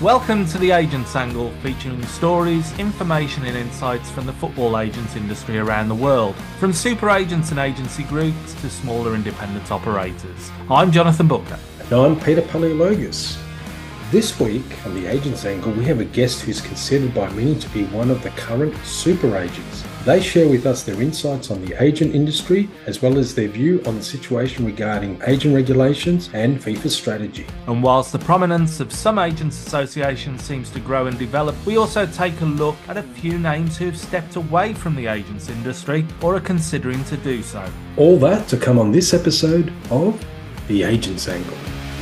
Welcome to The Agents Angle, featuring stories, information and insights from the football agents industry around the world, from super agents and agency groups to smaller independent operators. I'm Jonathan Booker. And I'm Peter Paleologos. This week on The Agents Angle, we have a guest who's considered by many to be one of the current super agents. They share with us their insights on the agent industry, as well as their view on the situation regarding agent regulations and FIFA's strategy. And whilst the prominence of some agents associations seems to grow and develop, we also take a look at a few names who have stepped away from the agents industry or are considering to do so. All that to come on this episode of The Agents Angle.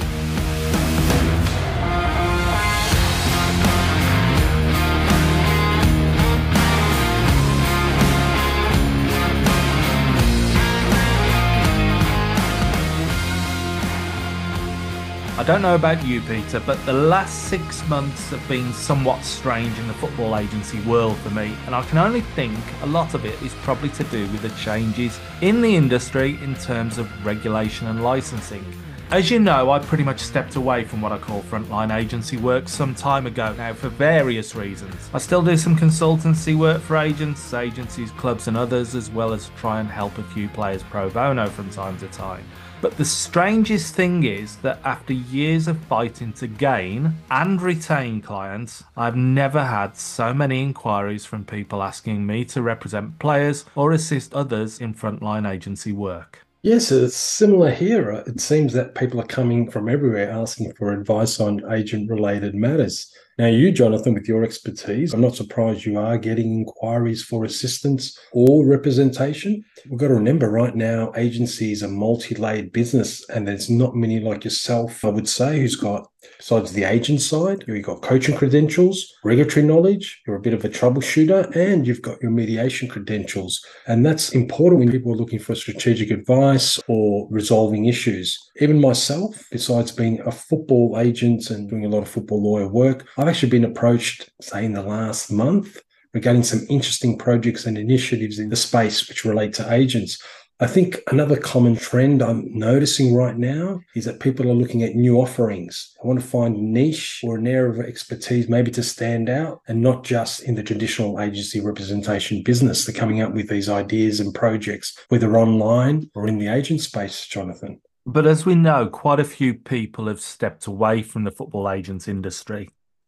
I don't know about you, Peter, but the last 6 months have been somewhat strange in the football agency world for me, and I can only think a lot of it is probably to do with the changes in the industry in terms of regulation and licensing. As you know, I pretty much stepped away from what I call frontline agency work some time ago now for various reasons. I still do some consultancy work for agents, agencies, clubs and others, as well as try and help a few players pro bono from time to time. But the strangest thing is that after years of fighting to gain and retain clients, I've never had so many inquiries from people asking me to represent players or assist others in frontline agency work. Yes, it's similar here. It seems that people are coming from everywhere asking for advice on agent-related matters. Now, you, Jonathan, with your expertise, I'm not surprised you are getting inquiries for assistance or representation. We've got to remember right now, agency is a multi-layered business, and there's not many like yourself, I would say, who's got, besides the agent side, you've got coaching credentials, regulatory knowledge, you're a bit of a troubleshooter, and you've got your mediation credentials. And that's important when people are looking for strategic advice or resolving issues. Even myself, besides being a football agent and doing a lot of football lawyer work, I've actually been approached, say, in the last month regarding some interesting projects and initiatives in the space which relate to agents. I think another common trend I'm noticing right now is that people are looking at new offerings. I want to find a niche or an area of expertise maybe to stand out, and not just in the traditional agency representation business. They're coming up with these ideas and projects, whether online or in the agent space, Jonathan. But as we know, quite a few people have stepped away from the football agents industry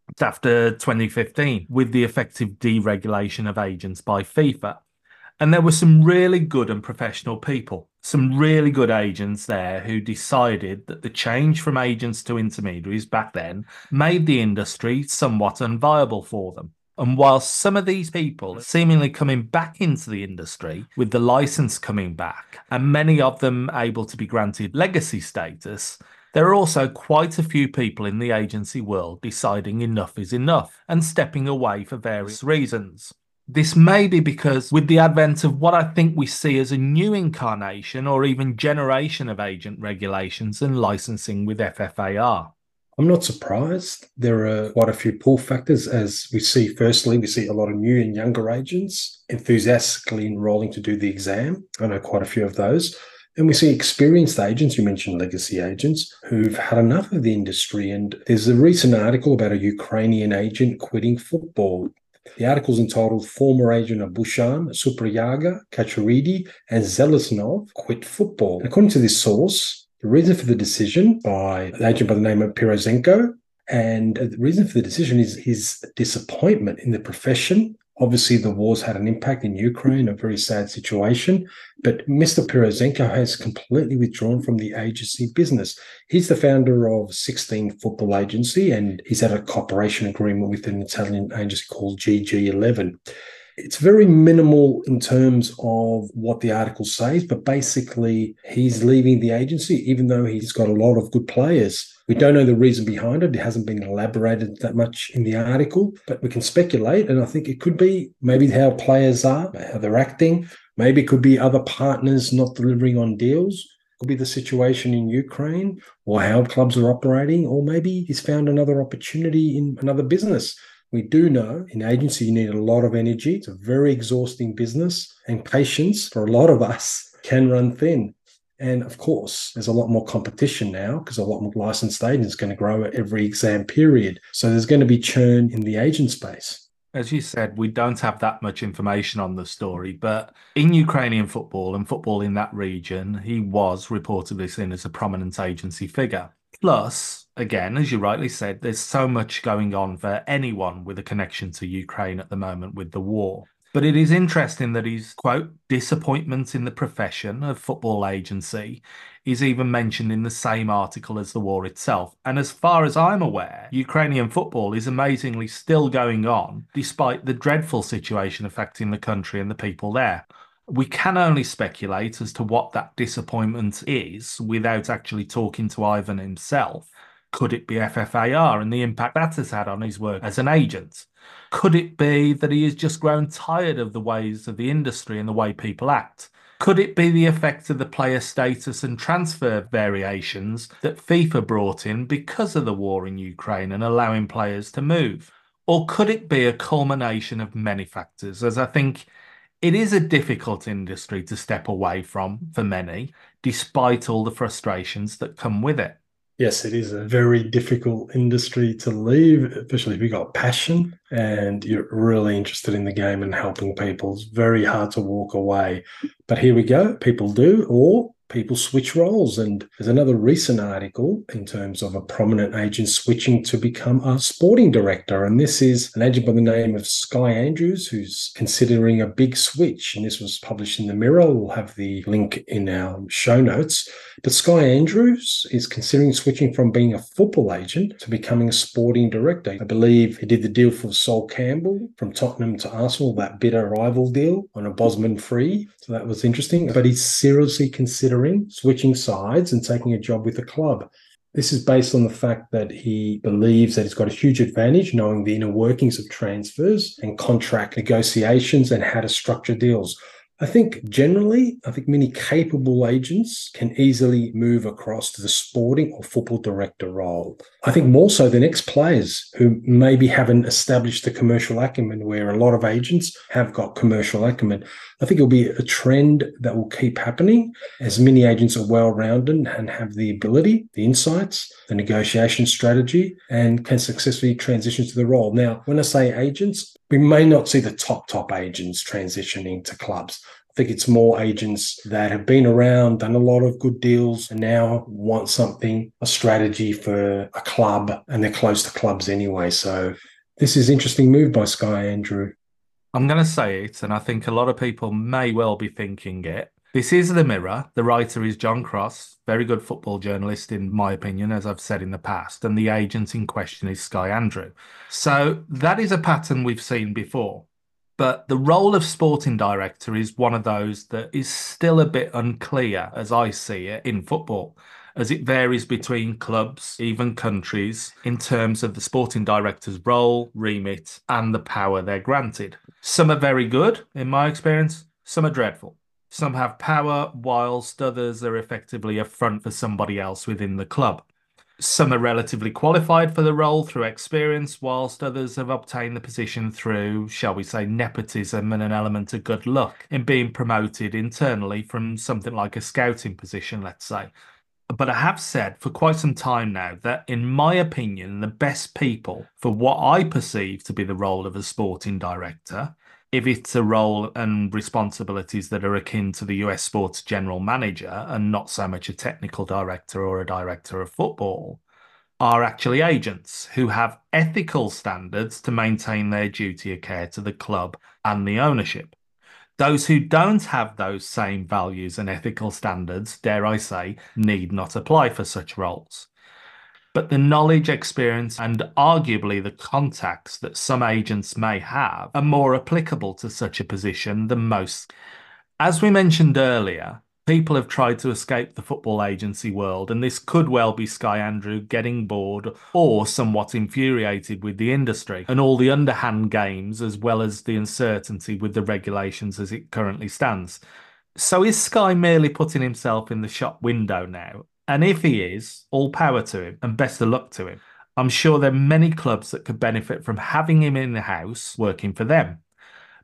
after 2015 with the effective deregulation of agents by FIFA. And there were some really good and professional people, some really good agents there who decided that the change from agents to intermediaries back then made the industry somewhat unviable for them. And whilst some of these people are seemingly coming back into the industry with the license coming back, and many of them able to be granted legacy status, there are also quite a few people in the agency world deciding enough is enough and stepping away for various reasons. This may be because with the advent of what I think we see as a new incarnation or even generation of agent regulations and licensing with FFAR. I'm not surprised. There are quite a few pull factors as we see. Firstly, we see a lot of new and younger agents enthusiastically enrolling to do the exam. I know quite a few of those. And we see experienced agents, you mentioned legacy agents, who've had enough of the industry. And there's a recent article about a Ukrainian agent quitting football. The article's entitled Former Agent of Bushan, Suprayaga, Kacharidi, and Zelesnov Quit Football. And according to this source, the reason for the decision by an agent by the name of Pirozenko, and the reason for the decision is his disappointment in the profession. Obviously, the war's had an impact in Ukraine, a very sad situation, but Mr. Pirozenko has completely withdrawn from the agency business. He's the founder of 16 Football Agency, and he's had a cooperation agreement with an Italian agency called GG11. It's very minimal in terms of what the article says, but basically he's leaving the agency, even though he's got a lot of good players. We don't know the reason behind it. It hasn't been elaborated that much in the article, but we can speculate. And I think it could be maybe how players are, how they're acting. Maybe it could be other partners not delivering on deals. It could be the situation in Ukraine or how clubs are operating, or maybe he's found another opportunity in another business. We do know in agency you need a lot of energy. It's a very exhausting business, and patience for a lot of us can run thin. And of course, there's a lot more competition now because a lot more licensed agents going to grow at every exam period. So there's going to be churn in the agent space. As you said, we don't have that much information on the story, but in Ukrainian football and football in that region, he was reportedly seen as a prominent agency figure. Plus, again, as you rightly said, there's so much going on for anyone with a connection to Ukraine at the moment with the war. But it is interesting that his quote, disappointment in the profession of football agency is even mentioned in the same article as the war itself. And as far as I'm aware, Ukrainian football is amazingly still going on, despite the dreadful situation affecting the country and the people there. We can only speculate as to what that disappointment is without actually talking to Ivan himself. Could it be FFAR and the impact that has had on his work as an agent? Could it be that he has just grown tired of the ways of the industry and the way people act? Could it be the effect of the player status and transfer variations that FIFA brought in because of the war in Ukraine and allowing players to move? Or could it be a culmination of many factors, as I think it is a difficult industry to step away from for many, despite all the frustrations that come with it? Yes, it is a very difficult industry to leave, especially if you've got passion and you're really interested in the game and helping people. It's very hard to walk away. But here we go. People do, or people switch roles. And there's another recent article in terms of a prominent agent switching to become a sporting director. And this is an agent by the name of Sky Andrews, who's considering a big switch. And this was published in the Mirror. We'll have the link in our show notes. But Sky Andrews is considering switching from being a football agent to becoming a sporting director. I believe he did the deal for Sol Campbell from Tottenham to Arsenal, that bitter rival deal on a Bosman free. So that was interesting. But he's seriously considering switching sides and taking a job with the club. This is based on the fact that he believes that he's got a huge advantage knowing the inner workings of transfers and contract negotiations and how to structure deals. I think many capable agents can easily move across to the sporting or football director role. I think more so than ex-players who maybe haven't established the commercial acumen, where a lot of agents have got commercial acumen. I think it'll be a trend that will keep happening as many agents are well-rounded and have the ability, the insights, the negotiation strategy, and can successfully transition to the role. Now, when I say agents, we may not see the top agents transitioning to clubs. I think it's more agents that have been around, done a lot of good deals, and now want something, a strategy for a club, and they're close to clubs anyway. So this is an interesting move by Sky Andrew. I'm going to say it, and I think a lot of people may well be thinking it. This is The Mirror. The writer is John Cross, very good football journalist, in my opinion, as I've said in the past, and the agent in question is Sky Andrew. So that is a pattern we've seen before. But the role of sporting director is one of those that is still a bit unclear, as I see it, in football, as it varies between clubs, even countries, in terms of the sporting director's role, remit, and the power they're granted. Some are very good, in my experience. Some are dreadful. Some have power, whilst others are effectively a front for somebody else within the club. Some are relatively qualified for the role through experience, whilst others have obtained the position through, shall we say, nepotism and an element of good luck in being promoted internally from something like a scouting position, let's say. But I have said for quite some time now that, in my opinion, the best people for what I perceive to be the role of a sporting director, if it's a role and responsibilities that are akin to the US sports general manager and not so much a technical director or a director of football, are actually agents who have ethical standards to maintain their duty of care to the club and the ownership. Those who don't have those same values and ethical standards, dare I say, need not apply for such roles. But the knowledge, experience, and arguably the contacts that some agents may have are more applicable to such a position than most. As we mentioned earlier, people have tried to escape the football agency world, and this could well be Sky Andrew getting bored or somewhat infuriated with the industry and all the underhand games, as well as the uncertainty with the regulations as it currently stands. So is Sky merely putting himself in the shop window now? And if he is, all power to him and best of luck to him. I'm sure there are many clubs that could benefit from having him in the house working for them.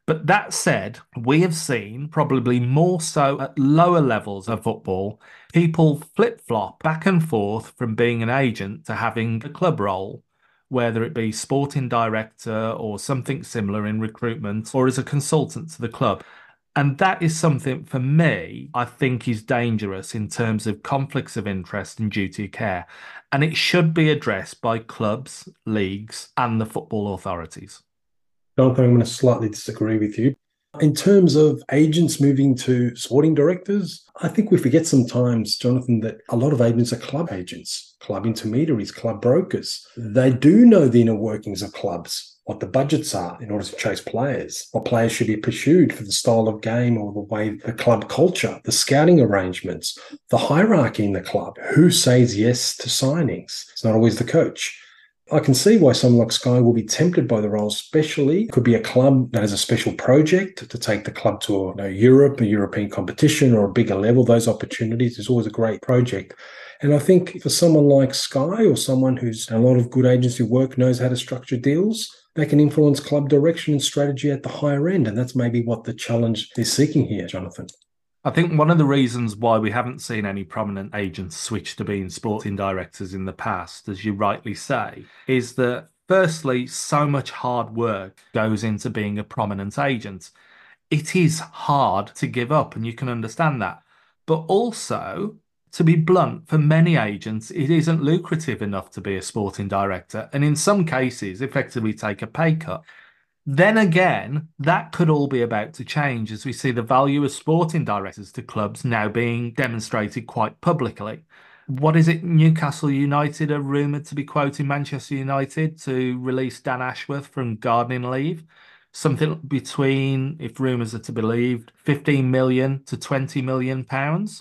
But that said, we have seen, probably more so at lower levels of football, people flip-flop back and forth from being an agent to having a club role, whether it be sporting director or something similar in recruitment or as a consultant to the club. And that is something for me, I think is dangerous in terms of conflicts of interest and duty of care. And it should be addressed by clubs, leagues, and the football authorities. Jonathan, I'm going to slightly disagree with you. In terms of agents moving to sporting directors, I think we forget sometimes, Jonathan, that a lot of agents are club agents, club intermediaries, club brokers. They do know the inner workings of clubs, what the budgets are in order to chase players, what players should be pursued for the style of game or the way the club culture, the scouting arrangements, the hierarchy in the club, who says yes to signings. It's not always the coach. I can see why someone like Sky will be tempted by the role, especially it could be a club that has a special project to take the club to Europe, a European competition or a bigger level. Those opportunities is always a great project. And I think for someone like Sky or someone who's done a lot of good agency work, knows how to structure deals, they can influence club direction and strategy at the higher end. And that's maybe what the challenge is seeking here, Jonathan. I think one of the reasons why we haven't seen any prominent agents switch to being sporting directors in the past, as you rightly say, is that firstly, so much hard work goes into being a prominent agent. It is hard to give up, and you can understand that. But also, to be blunt, for many agents, it isn't lucrative enough to be a sporting director, and in some cases, effectively take a pay cut. Then again, that could all be about to change as we see the value of sporting directors to clubs now being demonstrated quite publicly. What is it? Newcastle United are rumoured to be quoting Manchester United to release Dan Ashworth from gardening leave. Something between, if rumours are to be believed, 15 million to 20 million pounds.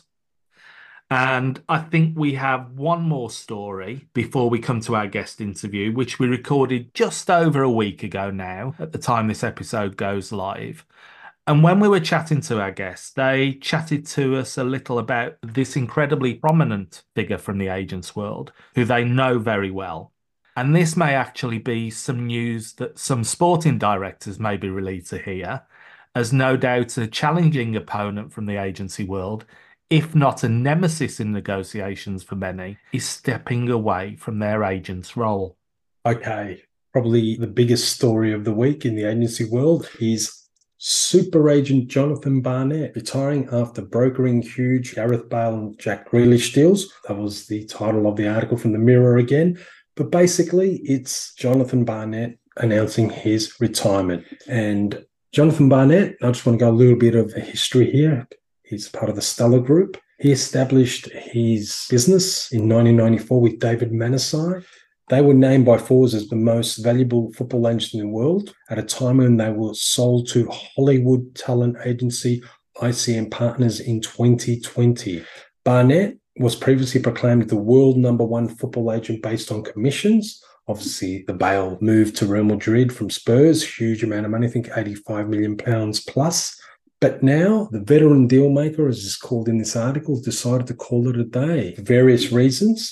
And I think we have one more story before we come to our guest interview, which we recorded just over a week ago now, at the time this episode goes live. And when we were chatting to our guests, they chatted to us a little about this incredibly prominent figure from the agents world, who they know very well. And this may actually be some news that some sporting directors may be relieved to hear, as no doubt a challenging opponent from the agency world, if not a nemesis in negotiations for many, is stepping away from their agent's role. Okay, probably the biggest story of the week in the agency world is super agent Jonathan Barnett retiring after brokering huge Gareth Bale and Jack Grealish deals. That was the title of the article from the Mirror again. But basically, it's Jonathan Barnett announcing his retirement. And Jonathan Barnett, I just want to go a little bit of a history here. He's part of the Stella Group. He established his business in 1994 with David Manasai. They were named by Forbes as the most valuable football agents in the world at a time when they were sold to Hollywood talent agency ICM Partners in 2020. Barnett was previously proclaimed the world #1 football agent based on commissions. Obviously, the Bale move to Real Madrid from Spurs, huge amount of money, I think £85 million plus. But now the veteran deal maker, as is called in this article, has decided to call it a day for various reasons.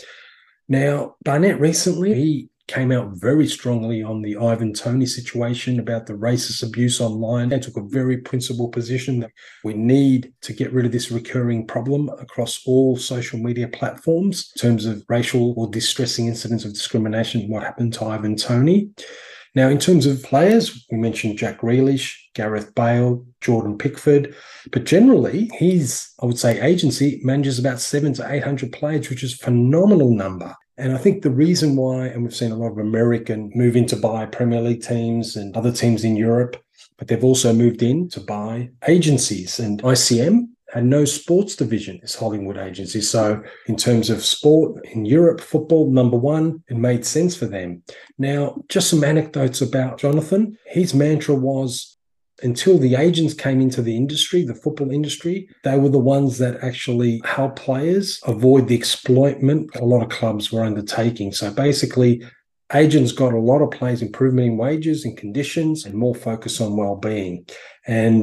Now, Barnett recently, he came out very strongly on the Ivan Toney situation about the racist abuse online. They took a very principled position that we need to get rid of this recurring problem across all social media platforms in terms of racial or distressing incidents of discrimination, what happened to Ivan Toney. Now, in terms of players, we mentioned Jack Grealish, Gareth Bale, Jordan Pickford, but generally his, I would say, agency manages about 700 to 800 players, which is a phenomenal number. And I think the reason why, and we've seen a lot of American move in to buy Premier League teams and other teams in Europe, but they've also moved in to buy agencies. And ICM had no sports division as Hollywood agency. So in terms of sport in Europe, football, #1, it made sense for them. Now, just some anecdotes about Jonathan. His mantra was, until the agents came into the industry, the football industry, they were the ones that actually helped players avoid the exploitment a lot of clubs were undertaking. So basically, agents got a lot of players improvement in wages and conditions and more focus on well-being. And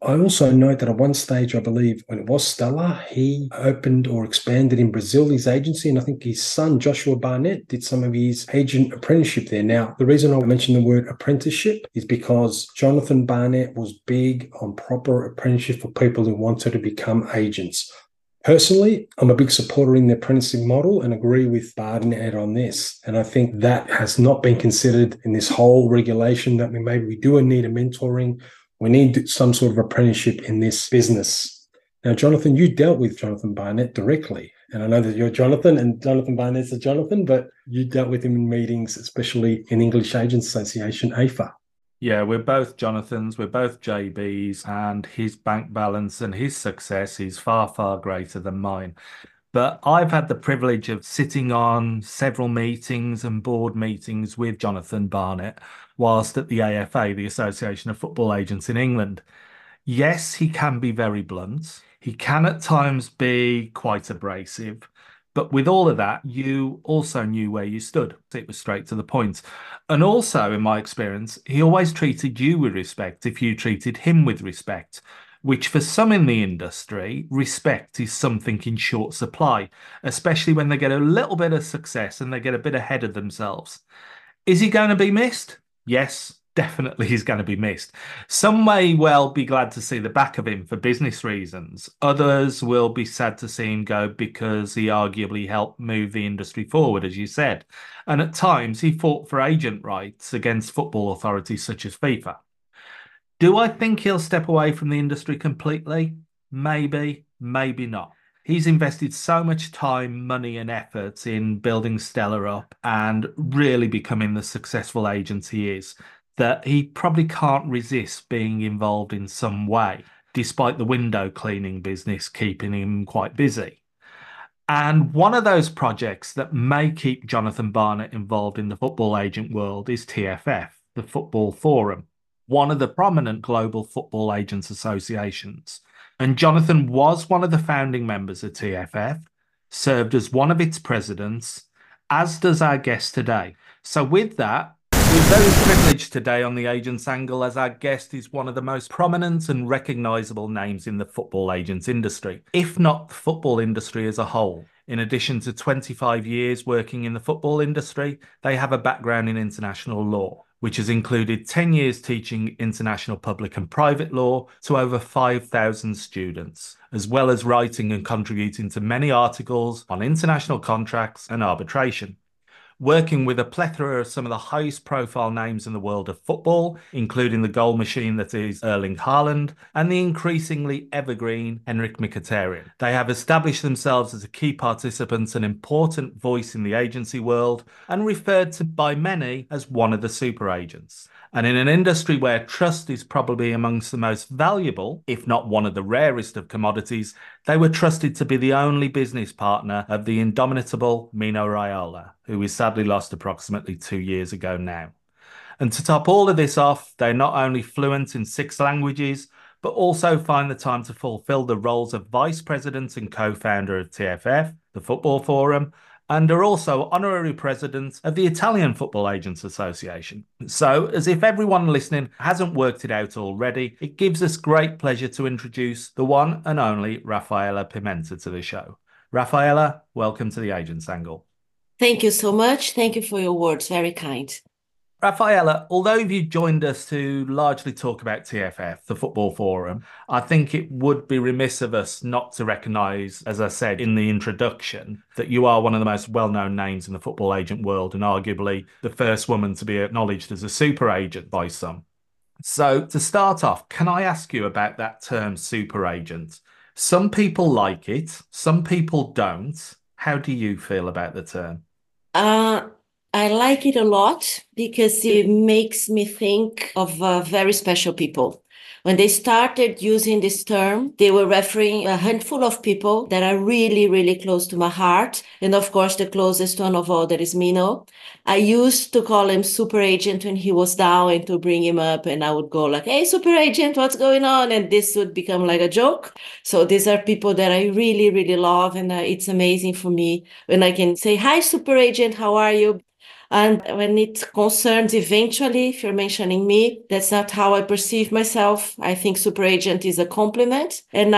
I also note that at one stage, I believe when it was Stella, he opened or expanded in Brazil his agency. And I think his son, Joshua Barnett, did some of his agent apprenticeship there. Now, the reason I mention the word apprenticeship is because Jonathan Barnett was big on proper apprenticeship for people who wanted to become agents. Personally, I'm a big supporter in the apprenticeship model and agree with Barnett on this. And I think that has not been considered in this whole regulation that we do need a mentoring. We need some sort of apprenticeship in this business. Now, Jonathan, you dealt with Jonathan Barnett directly. And I know that you're Jonathan and Jonathan Barnett's a Jonathan, but you dealt with him in meetings, especially in English Agents Association, AFA. Yeah, we're both Jonathans, we're both JBs, and his bank balance and his success is far, far greater than mine. But I've had the privilege of sitting on several meetings and board meetings with Jonathan Barnett whilst at the AFA, the Association of Football Agents in England. Yes, he can be very blunt. He can at times be quite abrasive. But with all of that, you also knew where you stood. It was straight to the point. And also, in my experience, he always treated you with respect if you treated him with respect, which for some in the industry, respect is something in short supply, especially when they get a little bit of success and they get a bit ahead of themselves. Is he going to be missed? Yes, definitely he's going to be missed. Some may well be glad to see the back of him for business reasons. Others will be sad to see him go because he arguably helped move the industry forward, as you said. And at times he fought for agent rights against football authorities such as FIFA. Do I think he'll step away from the industry completely? Maybe, maybe not. He's invested so much time, money, and effort in building Stella up and really becoming the successful agent he is that he probably can't resist being involved in some way, despite the window cleaning business keeping him quite busy. And one of those projects that may keep Jonathan Barnett involved in the football agent world is TFF, the Football Forum, one of the prominent global football agents associations. And Jonathan was one of the founding members of TFF, served as one of its presidents, as does our guest today. So, with that, we're very privileged today on the Agents Angle as our guest is one of the most prominent and recognisable names in the football agents industry, if not the football industry as a whole. In addition to 25 years working in the football industry, they have a background in international law, which has included 10 years teaching international public and private law to over 5,000 students, as well as writing and contributing to many articles on international contracts and arbitration. Working with a plethora of some of the highest profile names in the world of football, including the goal machine that is Erling Haaland and the increasingly evergreen Henrik Mkhitaryan. They have established themselves as a key participant and important voice in the agency world and referred to by many as one of the super agents. And in an industry where trust is probably amongst the most valuable, if not one of the rarest of commodities, they were trusted to be the only business partner of the indomitable Mino Raiola, who we sadly lost approximately 2 years ago now. And to top all of this off, they're not only fluent in 6 languages, but also find the time to fulfill the roles of vice president and co-founder of TFF, the Football Forum, and are also honorary president of the Italian Football Agents Association. So, as if everyone listening hasn't worked it out already, it gives us great pleasure to introduce the one and only Rafaela Pimenta to the show. Rafaela, welcome to the Agents Angle. Thank you so much. Thank you for your words. Very kind. Rafaela, although you joined us to largely talk about TFF, the Football Forum, I think it would be remiss of us not to recognise, as I said in the introduction, that you are one of the most well-known names in the football agent world and arguably the first woman to be acknowledged as a super agent by some. So to start off, can I ask you about that term super agent? Some people like it, some people don't. How do you feel about the term? I like it a lot because it makes me think of very special people. When they started using this term, they were referring a handful of people that are really, really close to my heart. And of course, the closest one of all, that is Mino. I used to call him super agent when he was down and to bring him up. And I would go like, hey, super agent, what's going on? And this would become like a joke. So these are people that I really, really love. And it's amazing for me when I can say, hi, super agent, how are you? And when it concerns eventually, if you're mentioning me, that's not how I perceive myself. I think super agent is a compliment. And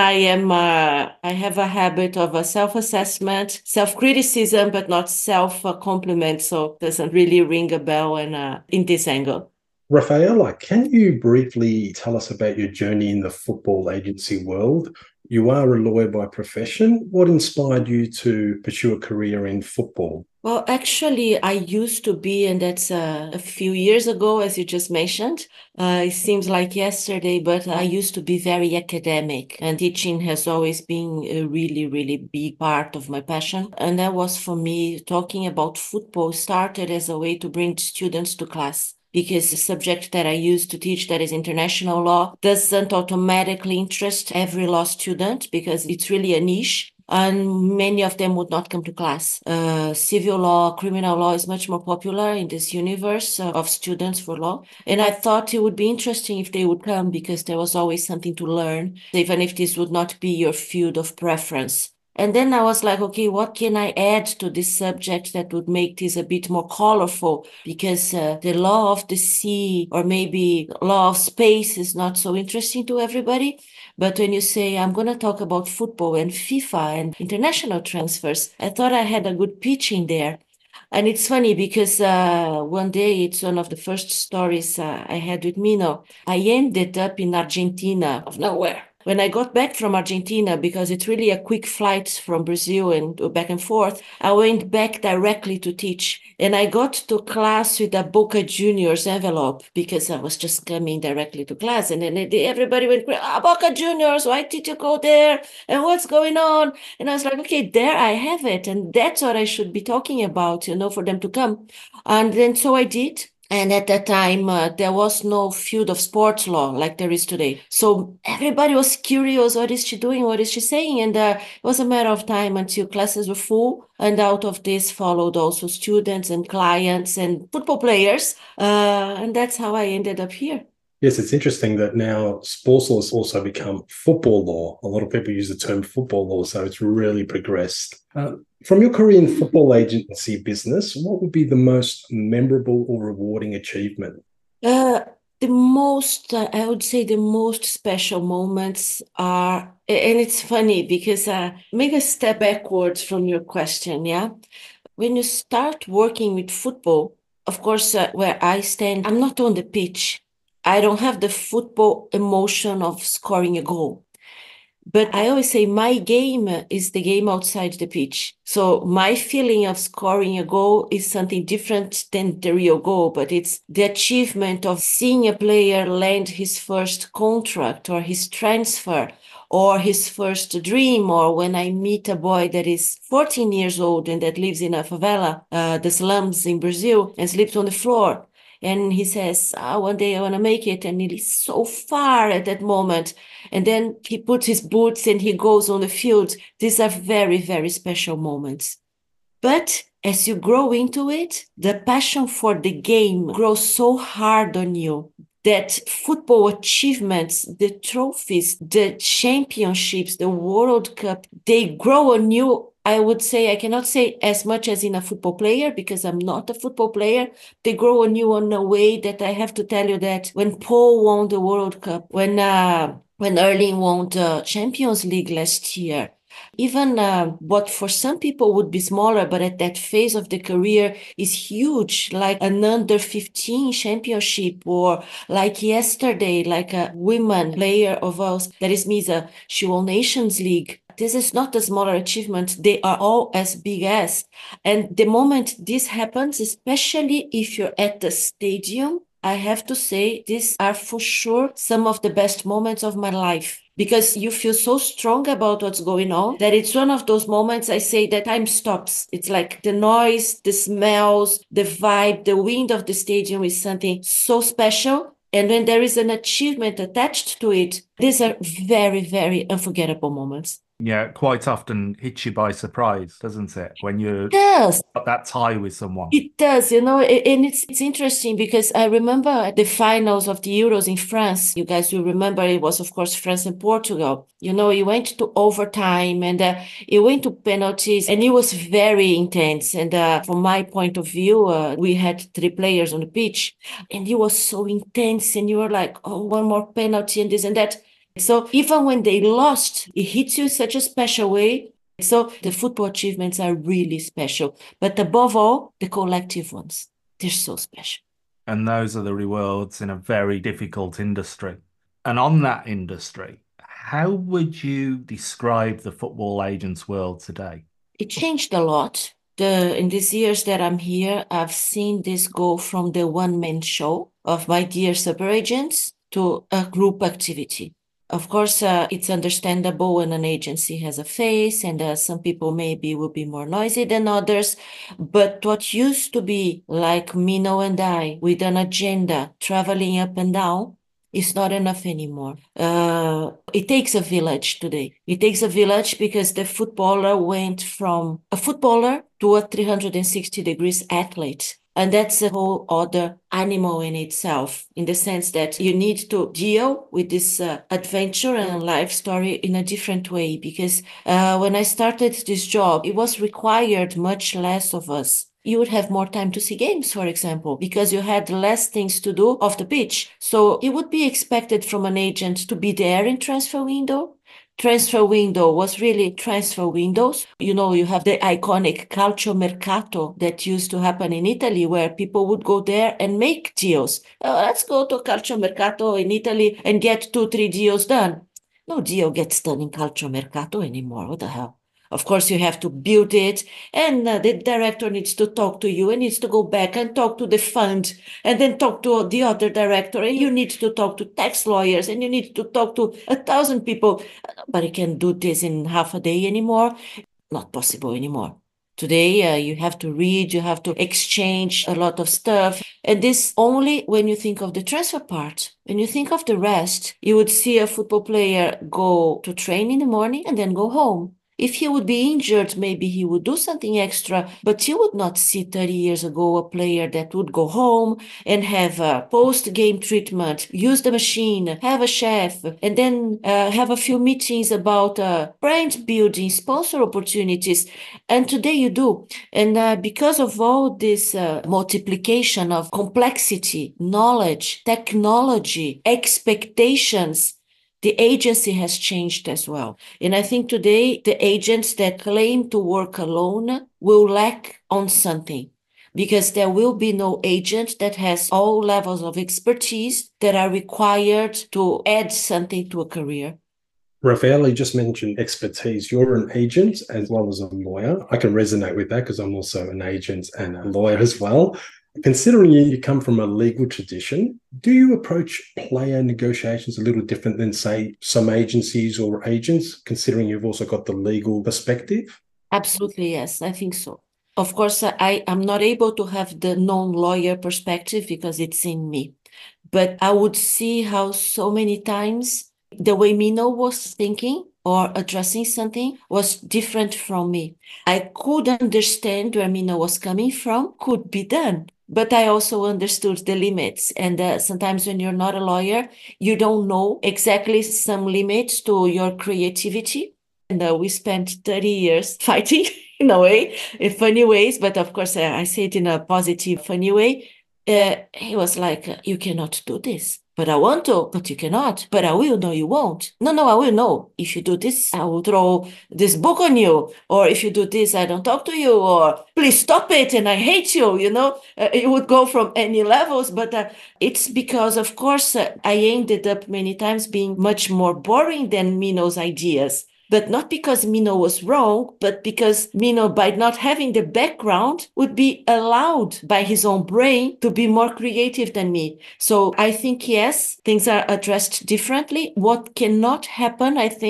I have a habit of a self-assessment, self-criticism, but not self-compliment. So it doesn't really ring a bell in this angle. Rafaela, can you briefly tell us about your journey in the football agency world? You are a lawyer by profession. What inspired you to pursue a career in football? Well, actually, I used to be, and that's a few years ago, as you just mentioned. It seems like yesterday, but I used to be very academic, and teaching has always been a really, really big part of my passion. And that was for me, talking about football started as a way to bring students to class. Because the subject that I used to teach, that is international law, doesn't automatically interest every law student because it's really a niche and many of them would not come to class. Civil law, criminal law is much more popular in this universe of students for law. And I thought it would be interesting if they would come because there was always something to learn, even if this would not be your field of preference. And then I was like, okay, what can I add to this subject that would make this a bit more colorful? Because the law of the sea or maybe law of space is not so interesting to everybody. But when you say, I'm going to talk about football and FIFA and international transfers, I thought I had a good pitch in there. And it's funny because one day, it's one of the first stories I had with Mino. I ended up in Argentina, of nowhere. When I got back from Argentina, because it's really a quick flight from Brazil and back and forth, I went back directly to teach. And I got to class with a Boca Juniors envelope because I was just coming directly to class. And then everybody went, Boca Juniors, why did you go there? And what's going on? And I was like, okay, there I have it. And that's what I should be talking about, for them to come. And then so I did. And at that time, there was no field of sports law like there is today. So everybody was curious, what is she doing? What is she saying? And it was a matter of time until classes were full. And out of this followed also students and clients and football players. And that's how I ended up here. Yes, it's interesting that now sports law has also become football law. A lot of people use the term football law, so it's really progressed. From your career in football agency business, what would be the most memorable or rewarding achievement? I would say the most special moments are, and it's funny because make a step backwards from your question, yeah? When you start working with football, of course, where I stand, I'm not on the pitch. I don't have the football emotion of scoring a goal. But I always say my game is the game outside the pitch. So my feeling of scoring a goal is something different than the real goal, but it's the achievement of seeing a player land his first contract or his transfer or his first dream, or when I meet a boy that is 14 years old and that lives in a favela, the slums in Brazil, and sleeps on the floor. And he says, one day I want to make it. And it is so far at that moment. And then he puts his boots and he goes on the field. These are very, very special moments. But as you grow into it, the passion for the game grows so hard on you that football achievements, the trophies, the championships, the World Cup, they grow on you. I would say, I cannot say as much as in a football player because I'm not a football player. They grow on you in a way that I have to tell you that when Paul won the World Cup, when Erling won the Champions League last year, even what for some people would be smaller, but at that phase of the career is huge, like an under 15 championship, or like yesterday, like a women player of us, that is Misa, she won Nations League. This is not a smaller achievement. They are all as big as. And the moment this happens, especially if you're at the stadium, I have to say these are for sure some of the best moments of my life. Because you feel so strong about what's going on that it's one of those moments I say that time stops. It's like the noise, the smells, the vibe, the wind of the stadium is something so special. And when there is an achievement attached to it, these are very, very unforgettable moments. Yeah, quite often hits you by surprise, doesn't it? When you Yes. got that tie with someone. It does, and it's interesting because I remember at the finals of the Euros in France. You guys will remember it was, of course, France and Portugal. It went to overtime and it went to penalties, and it was very intense. And from my point of view, we had three players on the pitch, and it was so intense. And you were like, oh, one more penalty and this and that. So even when they lost, it hits you in such a special way. So the football achievements are really special, but above all, the collective ones. They're so special. And those are the rewards in a very difficult industry. And on that industry, how would you describe the football agents world today? It changed a lot. In these years that I'm here, I've seen this go from the one-man show of my dear super agents to a group activity. Of course, it's understandable when an agency has a face, and some people maybe will be more noisy than others. But what used to be like Mino and I with an agenda traveling up and down is not enough anymore. It takes a village today. It takes a village because the footballer went from a footballer to a 360 degrees athlete. And that's a whole other animal in itself, in the sense that you need to deal with this adventure and life story in a different way. Because when I started this job, it was required much less of us. You would have more time to see games, for example, because you had less things to do off the pitch. So it would be expected from an agent to be there in transfer window. Transfer window was really transfer windows. You have the iconic calcio mercato that used to happen in Italy, where people would go there and make deals. Let's go to calcio mercato in Italy and get 2, 3 deals done. No deal gets done in calcio mercato anymore. What the hell? Of course, you have to build it, and the director needs to talk to you and needs to go back and talk to the fund and then talk to the other director, and you need to talk to tax lawyers, and you need to talk to 1,000 people. Nobody can do this in half a day anymore. Not possible anymore. Today, you have to read, you have to exchange a lot of stuff. And this only when you think of the transfer part. When you think of the rest, you would see a football player go to train in the morning and then go home. If he would be injured, maybe he would do something extra, but you would not see 30 years ago a player that would go home and have a post-game treatment, use the machine, have a chef, and then have a few meetings about brand building, sponsor opportunities. And today you do. And because of all this multiplication of complexity, knowledge, technology, expectations, the agency has changed as well. And I think today the agents that claim to work alone will lack on something, because there will be no agent that has all levels of expertise that are required to add something to a career. Rafael, you just mentioned expertise. You're an agent as well as a lawyer. I can resonate with that because I'm also an agent and a lawyer as well. Considering you come from a legal tradition, do you approach player negotiations a little different than, say, some agencies or agents, considering you've also got the legal perspective? Absolutely, yes, I think so. Of course, I am not able to have the non-lawyer perspective because it's in me. But I would see how so many times the way Mino was thinking or addressing something was different from me. I could understand where Mino was coming from, could be done. But I also understood the limits. And sometimes when you're not a lawyer, you don't know exactly some limits to your creativity. And we spent 30 years fighting in a way, in funny ways. But of course, I say it in a positive, funny way. He was like, you cannot do this. But I want to, but you cannot. But I will. No, you won't. No, I will. No. If you do this, I will throw this book on you. Or if you do this, I don't talk to you. Or please stop it and I hate you. It would go from any levels. But it's because, of course, I ended up many times being much more boring than Mino's ideas. But not because Mino was wrong, but because Mino, by not having the background, would be allowed by his own brain to be more creative than me. So I think, yes, things are addressed differently. What cannot happen, I think,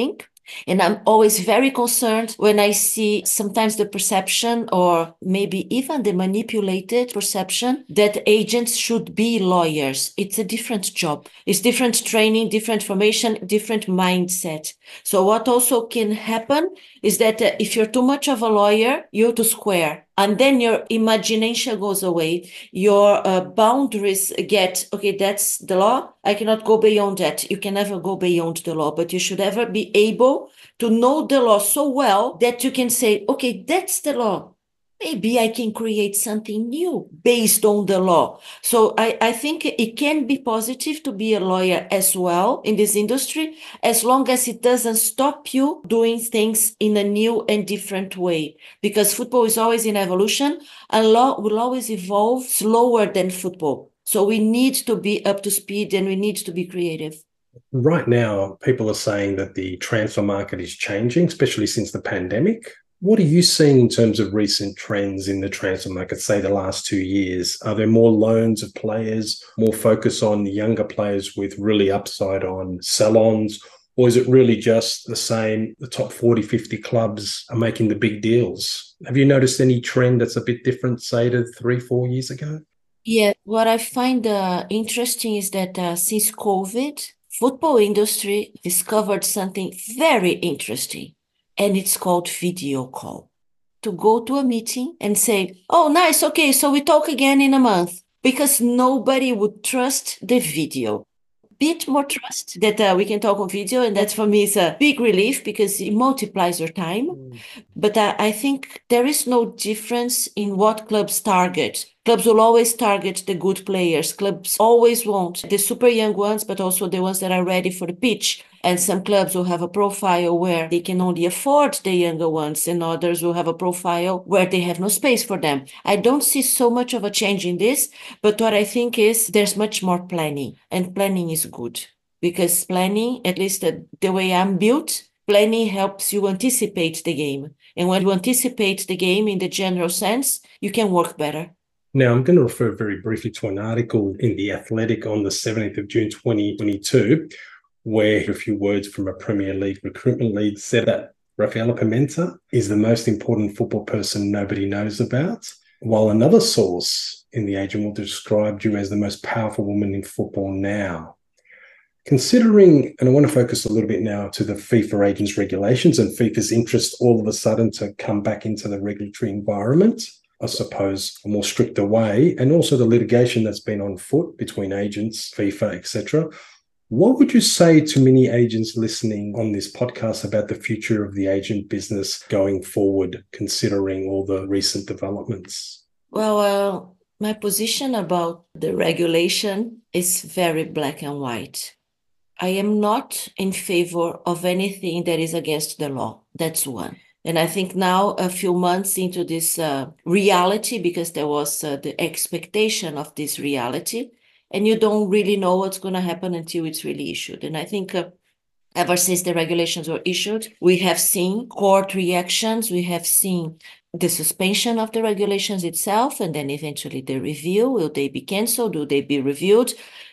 And I'm always very concerned when I see sometimes the perception or maybe even the manipulated perception that agents should be lawyers. It's a different job. It's different training, different formation, different mindset. So what also can happen is that if you're too much of a lawyer, you're too square. And then your imagination goes away. Your boundaries get, okay, that's the law. I cannot go beyond that. You can never go beyond the law, but you should ever be able to know the law so well that you can say, okay, that's the law. Maybe I can create something new based on the law. So I think it can be positive to be a lawyer as well in this industry, as long as it doesn't stop you doing things in a new and different way. Because football is always in evolution and law will always evolve slower than football. So we need to be up to speed and we need to be creative. Right now, people are saying that the transfer market is changing, especially since the pandemic. What are you seeing in terms of recent trends in the transfer market, say the last 2 years? Are there more loans of players, more focus on younger players with really upside on sell-ons? Or is it really just the same? The top 40, 50 clubs are making the big deals. Have you noticed any trend that's a bit different, say, to 3-4 years ago? Yeah, what I find interesting is that since COVID, football industry discovered something very interesting, and it's called video call. To go to a meeting and say, oh, nice, okay, so we talk again in a month, because nobody would trust the video. Bit more trust that we can talk on video, and that for me is a big relief because it multiplies your time. But I think there is no difference in what clubs target. Clubs will always target the good players. Clubs always want the super young ones, but also the ones that are ready for the pitch. And some clubs will have a profile where they can only afford the younger ones, and others will have a profile where they have no space for them. I don't see so much of a change in this, but what I think is there's much more planning, and planning is good because planning, at least the way I'm built, planning helps you anticipate the game. And when you anticipate the game in the general sense, you can work better. Now, I'm going to refer very briefly to an article in The Athletic on the 17th of June 2022, where a few words from a Premier League recruitment lead said that Rafaela Pimenta is the most important football person nobody knows about, while another source in the agent will describe you as the most powerful woman in football now. Considering, and I want to focus a little bit now to the FIFA agents regulations and FIFA's interest all of a sudden to come back into the regulatory environment, I suppose, a more stricter way, and also the litigation that's been on foot between agents, FIFA, etc. What would you say to many agents listening on this podcast about the future of the agent business going forward, considering all the recent developments? Well, my position about the regulation is very black and white. I am not in favor of anything that is against the law. That's one. And I think now, a few months into this reality, because there was the expectation of this reality, and you don't really know what's going to happen until it's really issued. And I think ever since the regulations were issued, we have seen court reactions, we have seen the suspension of the regulations itself, and then eventually the review. Will they be canceled? Will they be reviewed?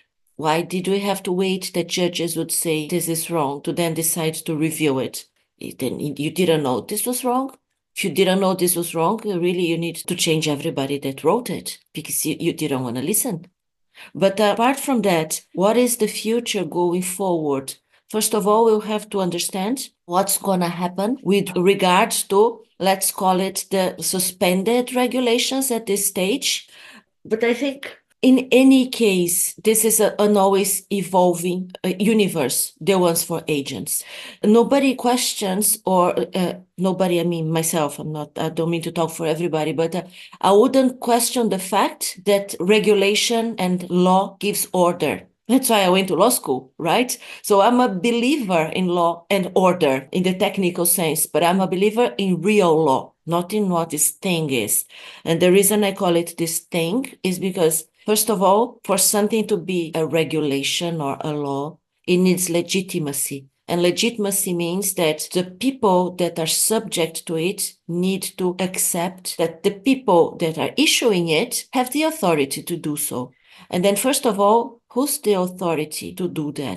Why did we have to wait that judges would say this is wrong to then decide to review it? Then you didn't know this was wrong. If you didn't know this was wrong, really you need to change everybody that wrote it because you didn't want to listen. But apart from that, what is the future going forward? First of all, we'll have to understand what's going to happen with regards to, let's call it the suspended regulations at this stage. But I think in any case, this is an always evolving universe, the ones for agents. Nobody questions or nobody, I mean myself, I don't mean to talk for everybody, but I wouldn't question the fact that regulation and law gives order. That's why I went to law school, right? So I'm a believer in law and order in the technical sense, but I'm a believer in real law, not in what this thing is. And the reason I call it this thing is because, first of all, for something to be a regulation or a law, it needs legitimacy. And legitimacy means that the people that are subject to it need to accept that the people that are issuing it have the authority to do so. And then, first of all, who's the authority to do that?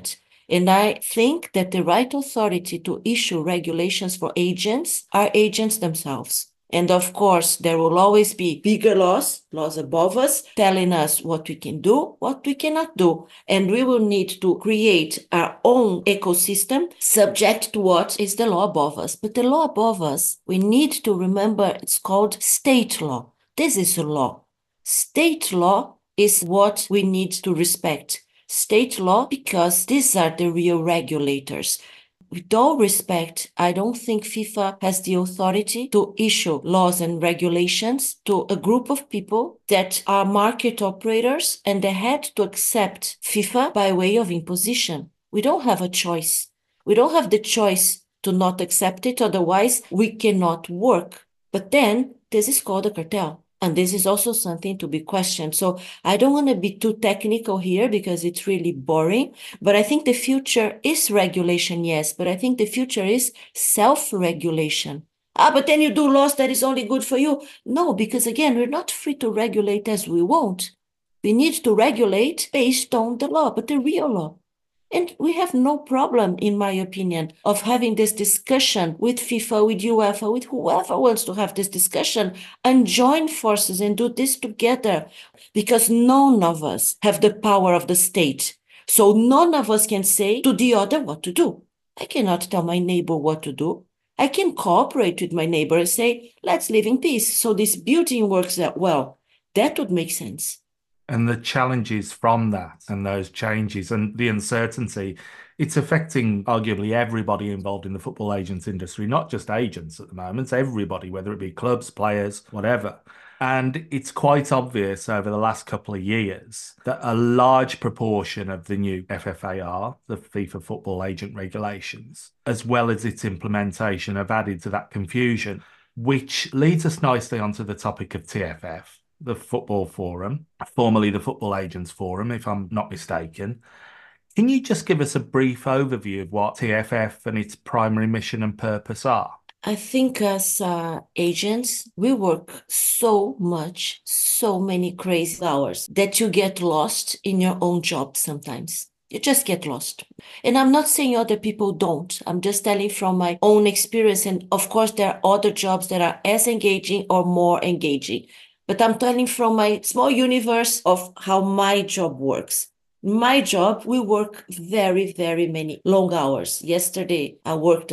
And I think that the right authority to issue regulations for agents are agents themselves. And of course, there will always be bigger laws above us, telling us what we can do, what we cannot do. And we will need to create our own ecosystem subject to what is the law above us. But the law above us, we need to remember it's called state law. This is a law. State law is what we need to respect. State law, because these are the real regulators. With all respect, I don't think FIFA has the authority to issue laws and regulations to a group of people that are market operators and they had to accept FIFA by way of imposition. We don't have a choice. We don't have the choice to not accept it, otherwise we cannot work. But then this is called a cartel. And this is also something to be questioned. So I don't want to be too technical here because it's really boring. But I think the future is regulation, yes. But I think the future is self-regulation. But then you do laws that is only good for you. No, because again, we're not free to regulate as we want. We need to regulate based on the law, but the real law. And we have no problem, in my opinion, of having this discussion with FIFA, with UEFA, with whoever wants to have this discussion and join forces and do this together, because none of us have the power of the state. So none of us can say to the other what to do. I cannot tell my neighbor what to do. I can cooperate with my neighbor and say, let's live in peace so this building works out well. That would make sense. And the challenges from that and those changes and the uncertainty, it's affecting arguably everybody involved in the football agents industry, not just agents at the moment, everybody, whether it be clubs, players, whatever. And it's quite obvious over the last couple of years that a large proportion of the new FFAR, the FIFA Football Agent Regulations, as well as its implementation, have added to that confusion, which leads us nicely onto the topic of TFF. The Football Forum, formerly the Football Agents Forum, if I'm not mistaken. Can you just give us a brief overview of what TFF and its primary mission and purpose are? I think as agents, we work so much, so many crazy hours that you get lost in your own job sometimes. You just get lost. And I'm not saying other people don't. I'm just telling from my own experience. And of course, there are other jobs that are as engaging or more engaging. But I'm telling from my small universe of how my job works. My job, we work very, very many long hours. Yesterday, I worked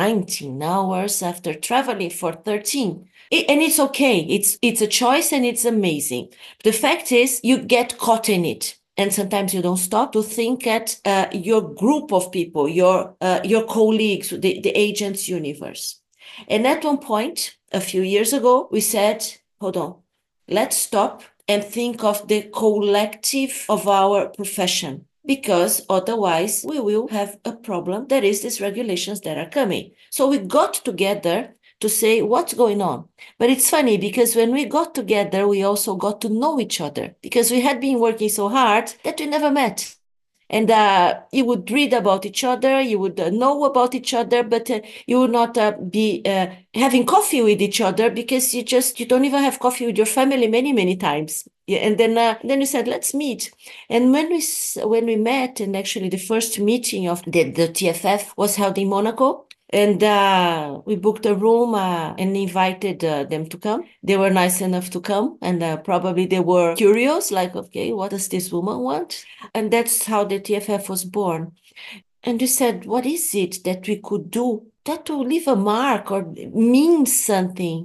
19 hours after traveling for 13. And it's okay. It's a choice and it's amazing. The fact is, you get caught in it. And sometimes you don't stop to think at your group of people, your colleagues, the agents universe. And at one point, a few years ago, we said, hold on. Let's stop and think of the collective of our profession, because otherwise we will have a problem. There is these regulations that are coming. So we got together to say what's going on. But it's funny because when we got together, we also got to know each other because we had been working so hard that we never met. And you would read about each other, you would know about each other, but you would not be having coffee with each other because you don't even have coffee with your family many, many times. Yeah, and then we said, let's meet. And when we met, and actually the first meeting of the TFF was held in Monaco. And we booked a room and invited them to come. They were nice enough to come, and probably they were curious, like, okay, what does this woman want? And that's how the TFF was born. And we said, what is it that we could do that will leave a mark or mean something,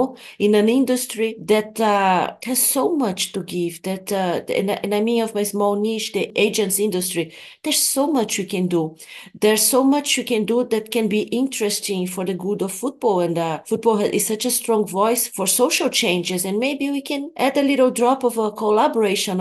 in an industry that has so much to give, that, and I mean of my small niche, the agents industry, there's so much we can do. There's so much you can do that can be interesting for the good of football. And football is such a strong voice for social changes. And maybe we can add a little drop of a collaboration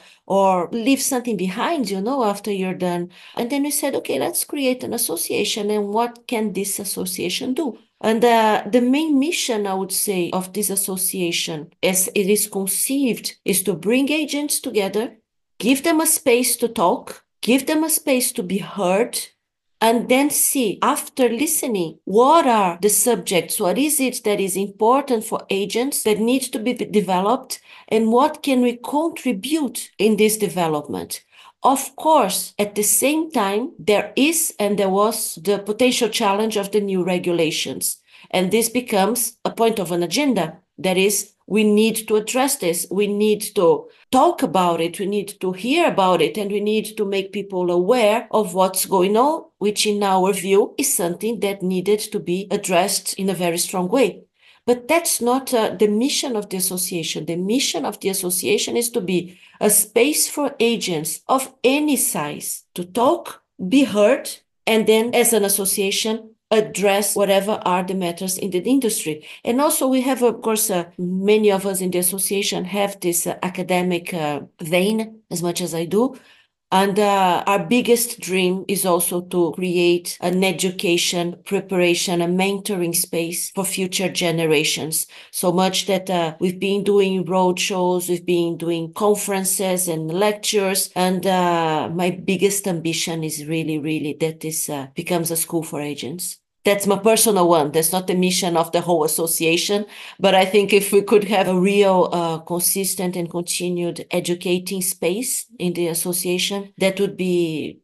or leave something behind, after you're done. And then we said, okay, let's create an association. And what can this association do? And the main mission, I would say, of this association, as it is conceived, is to bring agents together, give them a space to talk, give them a space to be heard, and then see, after listening, what are the subjects? What is it that is important for agents that needs to be developed? And what can we contribute in this development? Of course, at the same time, there is and there was the potential challenge of the new regulations. And this becomes a point of an agenda. That is, we need to address this. We need to talk about it. We need to hear about it. And we need to make people aware of what's going on, which in our view is something that needed to be addressed in a very strong way. But that's not the mission of the association. The mission of the association is to be a space for agents of any size to talk, be heard, and then as an association, address whatever are the matters in the industry. And also we have, of course, many of us in the association have this academic vein, as much as I do. And our biggest dream is also to create an education, preparation, a mentoring space for future generations. So much that we've been doing roadshows, we've been doing conferences and lectures. And my biggest ambition is really that this becomes a school for agents. That's my personal one. That's not the mission of the whole association. But I think if we could have a real consistent and continued educating space in the association, that could be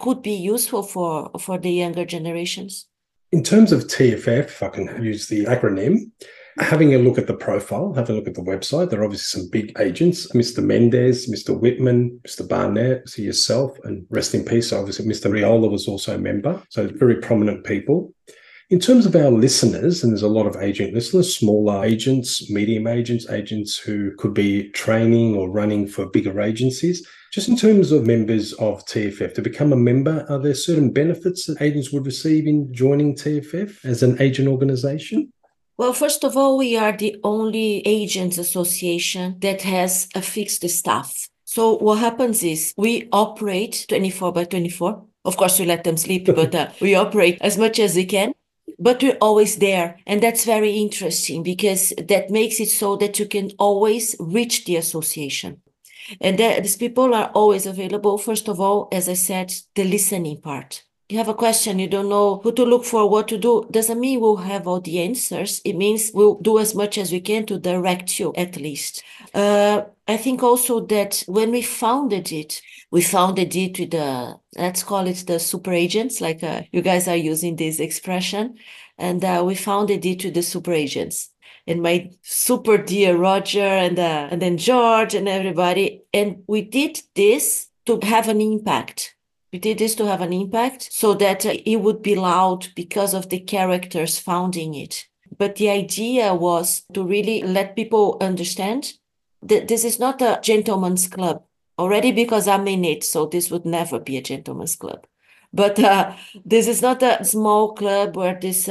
useful for the younger generations. In terms of TFF, if I can use the acronym, having a look at the profile, having a look at the website, there are obviously some big agents, Mr. Mendez, Mr. Whitman, Mr. Barnett, so yourself, and rest in peace, obviously Mr. Riola was also a member, so very prominent people. In terms of our listeners, and there's a lot of agent listeners, smaller agents, medium agents, agents who could be training or running for bigger agencies, just in terms of members of TFF, to become a member, are there certain benefits that agents would receive in joining TFF as an agent organization? Well, first of all, we are the only agents association that has a fixed staff. So what happens is we operate 24/24. Of course, we let them sleep, but we operate as much as we can. But we're always there. And that's very interesting because that makes it so that you can always reach the association. And these people are always available. First of all, as I said, the listening part. You have a question, you don't know who to look for, what to do. Doesn't mean we'll have all the answers. It means we'll do as much as we can to direct you, at least. I think also that when we founded it with the, let's call it the super agents, like you guys are using this expression. And we founded it with the super agents. And my super dear Roger and then George and everybody. And we did this to have an impact. We did this to have an impact so that it would be loud because of the characters founding it. But the idea was to really let people understand that this is not a gentleman's club, already because I'm in it, so this would never be a gentleman's club. But this is not a small club where this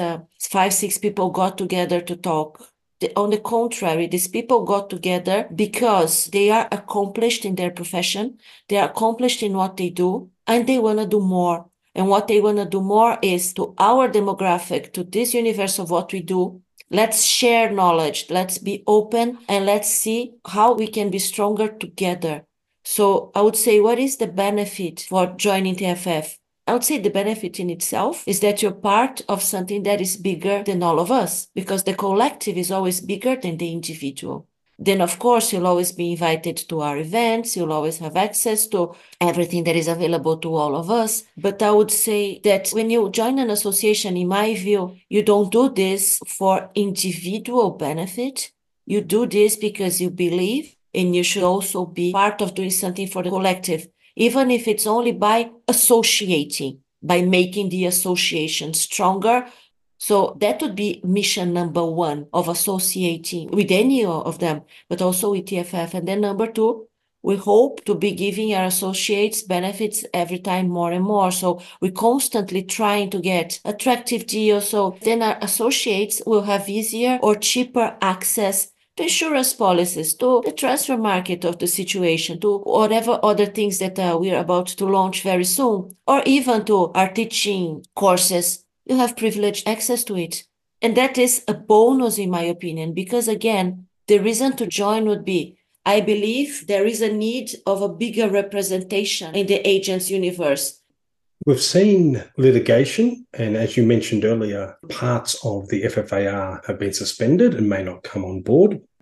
5-6 people got together to talk. On the contrary, these people got together because they are accomplished in their profession, they are accomplished in what they do, and they want to do more. And what they want to do more is to our demographic, to this universe of what we do. Let's share knowledge, let's be open, and let's see how we can be stronger together. So I would say, what is the benefit for joining TFF? I would say the benefit in itself is that you're part of something that is bigger than all of us, because the collective is always bigger than the individual. Then, of course, you'll always be invited to our events. You'll always have access to everything that is available to all of us. But I would say that when you join an association, in my view, you don't do this for individual benefit. You do this because you believe, and you should also be part of doing something for the collective, even if it's only by associating, by making the association stronger. So that would be mission number 1 of associating with any of them, but also with TFF. And then number 2, we hope to be giving our associates benefits every time more and more. So we're constantly trying to get attractive deals. So then our associates will have easier or cheaper access to insurance policies, to the transfer market of the situation, to whatever other things that we're about to launch very soon, or even to our teaching courses. You have privileged access to it. And that is a bonus, in my opinion, because again, the reason to join would be, I believe there is a need of a bigger representation in the agents universe. We've seen litigation, and as you mentioned earlier, parts of the FFAR have been suspended and may not come on board.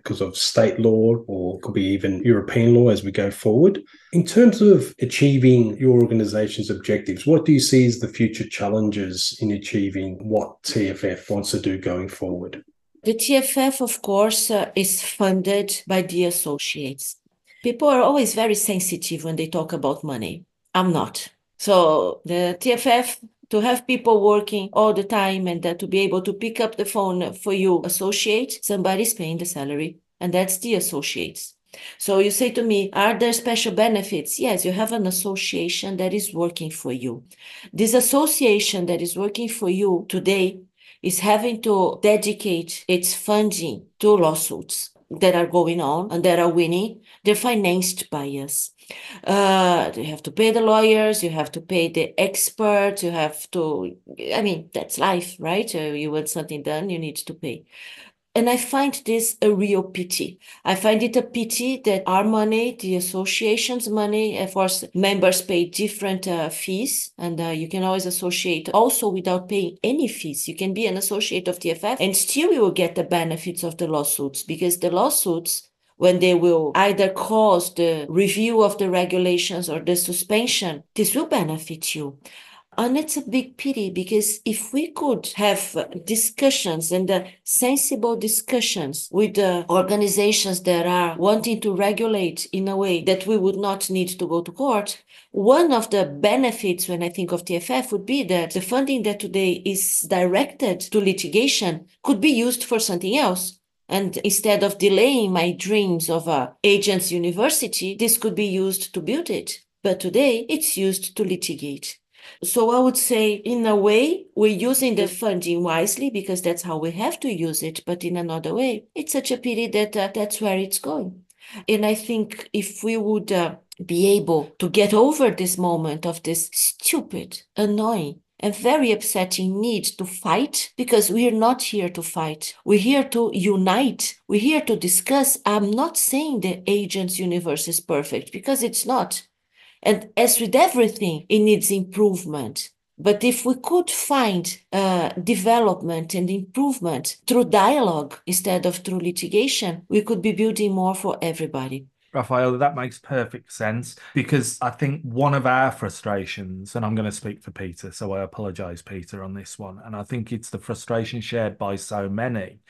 because of state law or could be even European law as we go forward. In terms of achieving your organization's objectives, what do you see as the future challenges in achieving what TFF wants to do going forward? The TFF, of course, is funded by the associates. People are always very sensitive when they talk about money. I'm not. So the TFF, to have people working all the time and to be able to pick up the phone for you, associate, somebody's paying the salary, and that's the associates. So you say to me, are there special benefits? Yes, you have an association that is working for you. This association that is working for you today is having to dedicate its funding to lawsuits that are going on and that are winning. They're financed by us. You have to pay the lawyers, you have to pay the experts, you have to, I mean, that's life, right? You want something done, you need to pay. And I find this a real pity. I find it a pity that our money, the association's money, of course, members pay different fees, and you can always associate also without paying any fees. You can be an associate of TFF and still you will get the benefits of the lawsuits, because the lawsuits, when they will either cause the review of the regulations or the suspension, this will benefit you. And it's a big pity, because if we could have discussions and sensible discussions with the organizations that are wanting to regulate in a way that we would not need to go to court, one of the benefits when I think of TFF would be that the funding that today is directed to litigation could be used for something else. And instead of delaying my dreams of a agents university, this could be used to build it. But today it's used to litigate. So I would say, in a way, we're using the funding wisely because that's how we have to use it. But in another way, it's such a pity that that's where it's going. And I think if we would be able to get over this moment of this stupid, annoying, and very upsetting need to fight, because we're not here to fight. We're here to unite. We're here to discuss. I'm not saying the agents universe is perfect, because it's not. And as with everything, it needs improvement. But if we could find development and improvement through dialogue instead of through litigation, we could be building more for everybody. Raphael, that makes perfect sense, because I think one of our frustrations, and I'm going to speak for Peter, so I apologize, Peter, on this one, and I think it's the frustration shared by so many,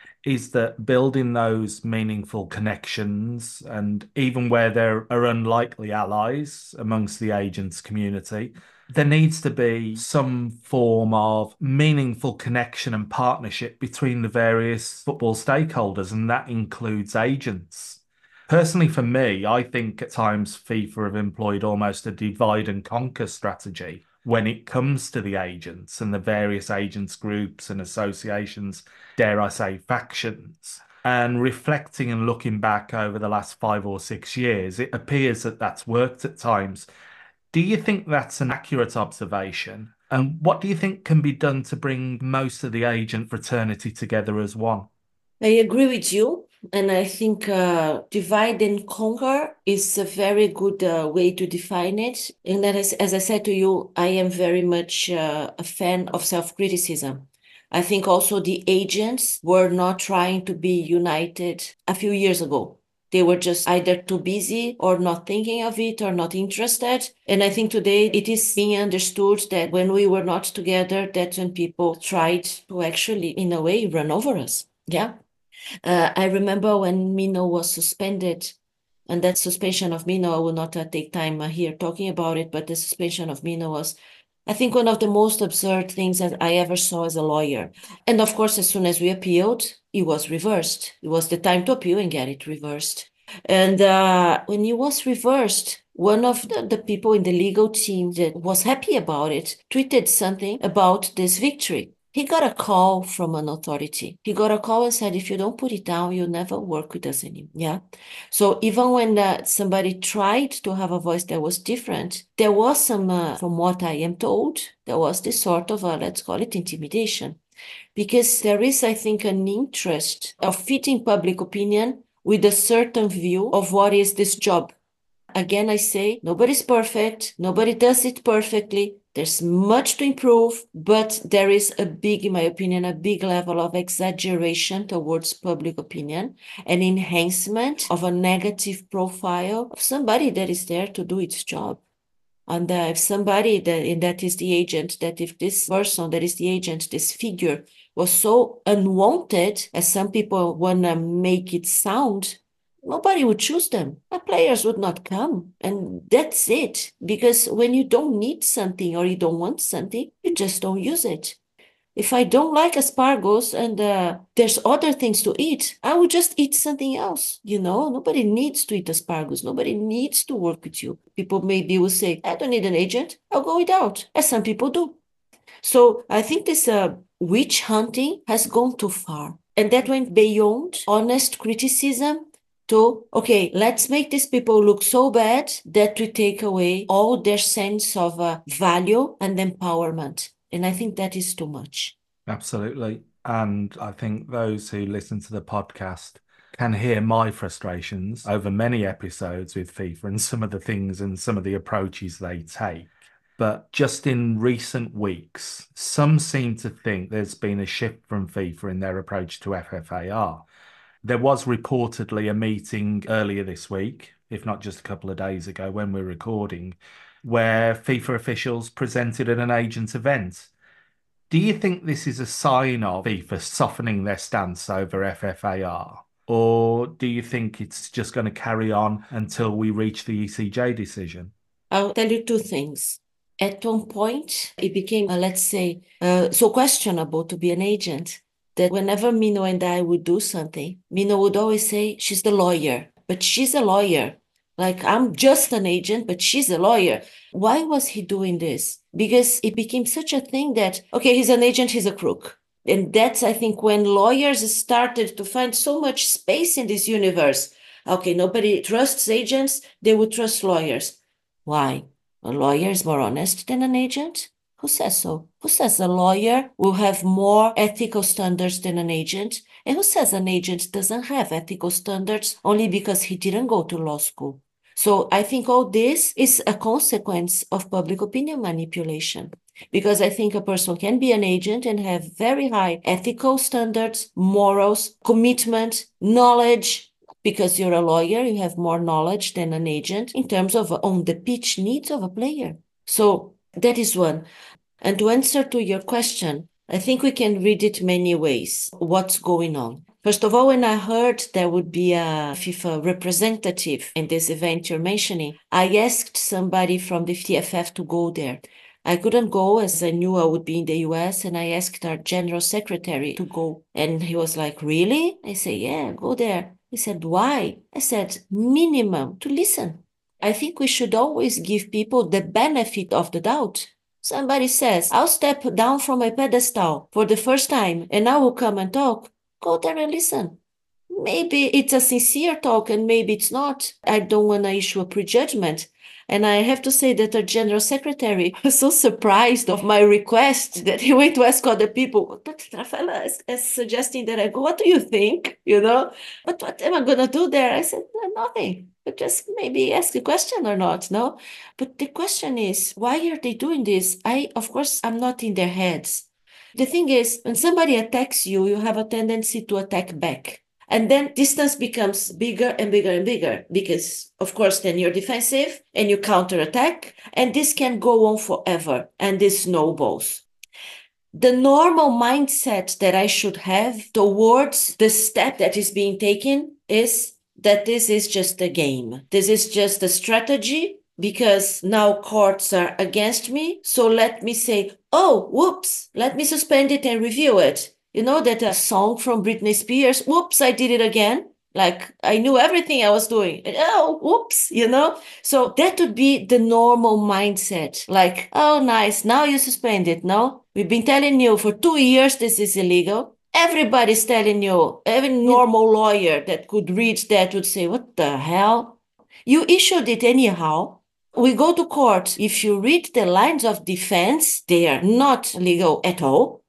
is that building those meaningful connections, and even where there are unlikely allies amongst the agents community, there needs to be some form of meaningful connection and partnership between the various football stakeholders, and that includes agents. Personally, for me, I think at times FIFA have employed almost a divide and conquer strategy when it comes to the agents and the various agents groups and associations, dare I say, factions. And reflecting and looking back over the last 5 or 6 years, it appears that that's worked at times. Do you think that's an accurate observation? And what do you think can be done to bring most of the agent fraternity together as one? I agree with you. And I think divide and conquer is a very good way to define it. And that is, as I said to you, I am very much a fan of self-criticism. I think also the agents were not trying to be united a few years ago. They were just either too busy or not thinking of it or not interested. And I think today it is being understood that when we were not together, that's when people tried to actually, in a way, run over us. Yeah. I remember when Mino was suspended, and that suspension of Mino, I will not take time here talking about it, but the suspension of Mino was, I think, one of the most absurd things that I ever saw as a lawyer. And of course, as soon as we appealed, it was reversed. It was the time to appeal and get it reversed. And when it was reversed, one of the people in the legal team that was happy about it tweeted something about this victory. He got a call from an authority. He got a call and said, if you don't put it down, you'll never work with us anymore. Yeah. So even when somebody tried to have a voice that was different, there was some, from what I am told, there was this sort of, let's call it intimidation. Because there is, I think, an interest of fitting public opinion with a certain view of what is this job. Again, I say, nobody's perfect. Nobody does it perfectly. There's much to improve, but there is in my opinion, a big level of exaggeration towards public opinion and enhancement of a negative profile of somebody that is there to do its job. And if somebody that is the agent, that if this person that is the agent, this figure was so unwanted, as some people want to make it sound, nobody would choose them. The players would not come. And that's it. Because when you don't need something or you don't want something, you just don't use it. If I don't like asparagus and there's other things to eat, I would just eat something else. Nobody needs to eat asparagus. Nobody needs to work with you. People maybe will say, I don't need an agent. I'll go without, as some people do. So I think this witch hunting has gone too far. And that went beyond honest criticism to, okay, let's make these people look so bad that we take away all their sense of value and empowerment. And I think that is too much. Absolutely. And I think those who listen to the podcast can hear my frustrations over many episodes with FIFA and some of the things and some of the approaches they take. But just in recent weeks, some seem to think there's been a shift from FIFA in their approach to FFAR. There was reportedly a meeting earlier this week, if not just a couple of days ago when we're recording, where FIFA officials presented at an agent event. Do you think this is a sign of FIFA softening their stance over FFAR? Or do you think it's just going to carry on until we reach the ECJ decision? I'll tell you two things. At one point, it became, let's say, so questionable to be an agent that whenever Mino and I would do something, Mino would always say, she's the lawyer, but she's a lawyer. Like, I'm just an agent, but she's a lawyer. Why was he doing this? Because it became such a thing that, okay, he's an agent, he's a crook. And that's, I think, when lawyers started to find so much space in this universe. Okay, nobody trusts agents, they would trust lawyers. Why? A lawyer is more honest than an agent? Who says so? Who says a lawyer will have more ethical standards than an agent? And who says an agent doesn't have ethical standards only because he didn't go to law school? So I think all this is a consequence of public opinion manipulation. Because I think a person can be an agent and have very high ethical standards, morals, commitment, knowledge. Because you're a lawyer, you have more knowledge than an agent in terms of on the pitch needs of a player. So that is one. And to answer to your question, I think we can read it many ways. What's going on? First of all, when I heard there would be a FIFA representative in this event you're mentioning, I asked somebody from the TFF to go there. I couldn't go as I knew I would be in the US, and I asked our general secretary to go. And he was like, really? I said, yeah, go there. He said, why? I said, minimum to listen. I think we should always give people the benefit of the doubt. Somebody says, I'll step down from my pedestal for the first time and I will come and talk. Go there and listen. Maybe it's a sincere talk and maybe it's not. I don't want to issue a prejudgment. And I have to say that our general secretary was so surprised of my request that he went to ask other people. But Rafaela is suggesting that I go, what do you think? But what am I going to do there? I said, nothing. But just maybe ask a question or not, no? But the question is, why are they doing this? Of course, I'm not in their heads. The thing is, when somebody attacks you, you have a tendency to attack back. And then distance becomes bigger and bigger and bigger because, of course, then you're defensive and you counterattack. And this can go on forever. And this snowballs. The normal mindset that I should have towards the step that is being taken is that this is just a game. This is just a strategy because now courts are against me. So let me say, oh, whoops, let me suspend it and review it. You know that a song from Britney Spears, whoops, I did it again. Like I knew everything I was doing. Oh, whoops, So that would be the normal mindset. Like, oh, nice. Now you suspend it. No, we've been telling you for 2 years this is illegal. Everybody's telling you. Every normal lawyer that could read that would say, what the hell? You issued it anyhow. We go to court. If you read the lines of defense, they are not legal at all.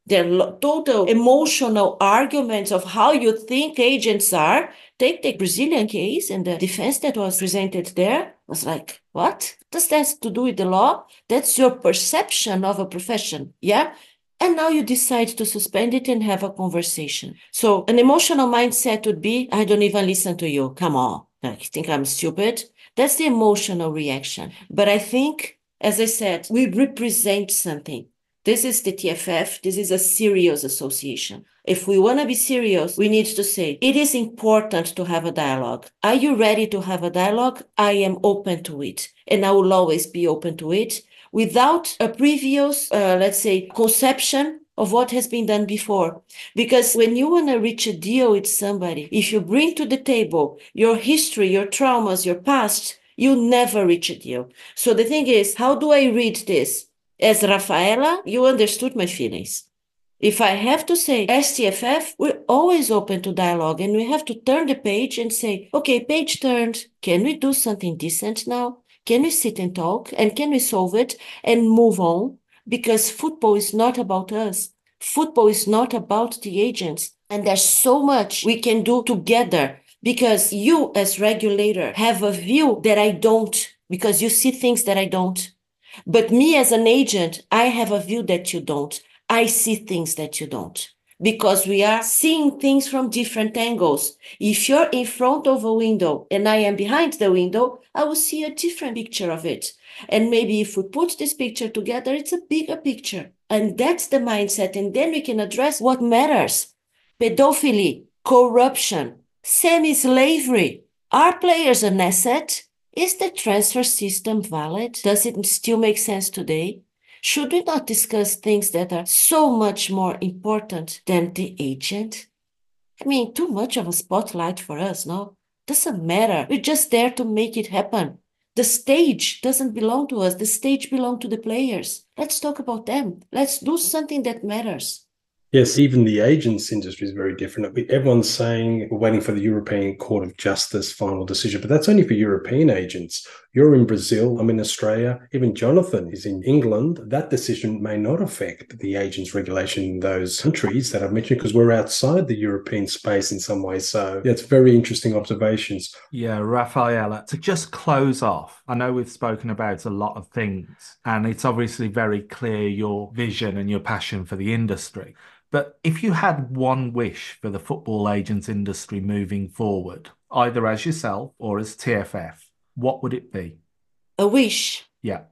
They're total emotional arguments of how you think agents are. Take the Brazilian case, and the defense that was presented there was like, what does that have to do with the law? That's your perception of a profession. Yeah. And now you decide to suspend it and have a conversation. So an emotional mindset would be, I don't even listen to you. Come on. Like, you think I'm stupid? That's the emotional reaction. But I think, as I said, we represent something. This is the TFF. This is a serious association. If we want to be serious, we need to say, it is important to have a dialogue. Are you ready to have a dialogue? I am open to it. And I will always be open to it without a previous, let's say, conception of what has been done before. Because when you want to reach a deal with somebody, if you bring to the table your history, your traumas, your past, you never reach a deal. So the thing is, how do I read this? As Rafaela, you understood my feelings. If I have to say STFF, we're always open to dialogue, and we have to turn the page and say, okay, page turned. Can we do something decent now? Can we sit and talk, and can we solve it and move on? Because football is not about us. Football is not about the agents. And there's so much we can do together, because you as regulator have a view that I don't, because you see things that I don't. But me as an agent, I have a view that you don't. I see things that you don't, because we are seeing things from different angles. If you're in front of a window and I am behind the window, I will see a different picture of it. And maybe if we put this picture together, it's a bigger picture. And that's the mindset. And then we can address what matters. Pedophilia, corruption, semi-slavery. Are players an asset? Is the transfer system valid? Does it still make sense today? Should we not discuss things that are so much more important than the agent? I mean, too much of a spotlight for us, no? Doesn't matter. We're just there to make it happen. The stage doesn't belong to us. The stage belongs to the players. Let's talk about them. Let's do something that matters. Yes, even the agents industry is very different. Everyone's saying we're waiting for the European Court of Justice final decision, but that's only for European agents. You're in Brazil, I'm in Australia, even Jonathan is in England. That decision may not affect the agents regulation in those countries that I've mentioned, because we're outside the European space in some way. So yeah, it's very interesting observations. Yeah, Rafaela, to just close off, I know we've spoken about a lot of things, and it's obviously very clear your vision and your passion for the industry. But if you had one wish for the football agents industry moving forward, either as yourself or as TFF, what would it be? A wish. Yeah.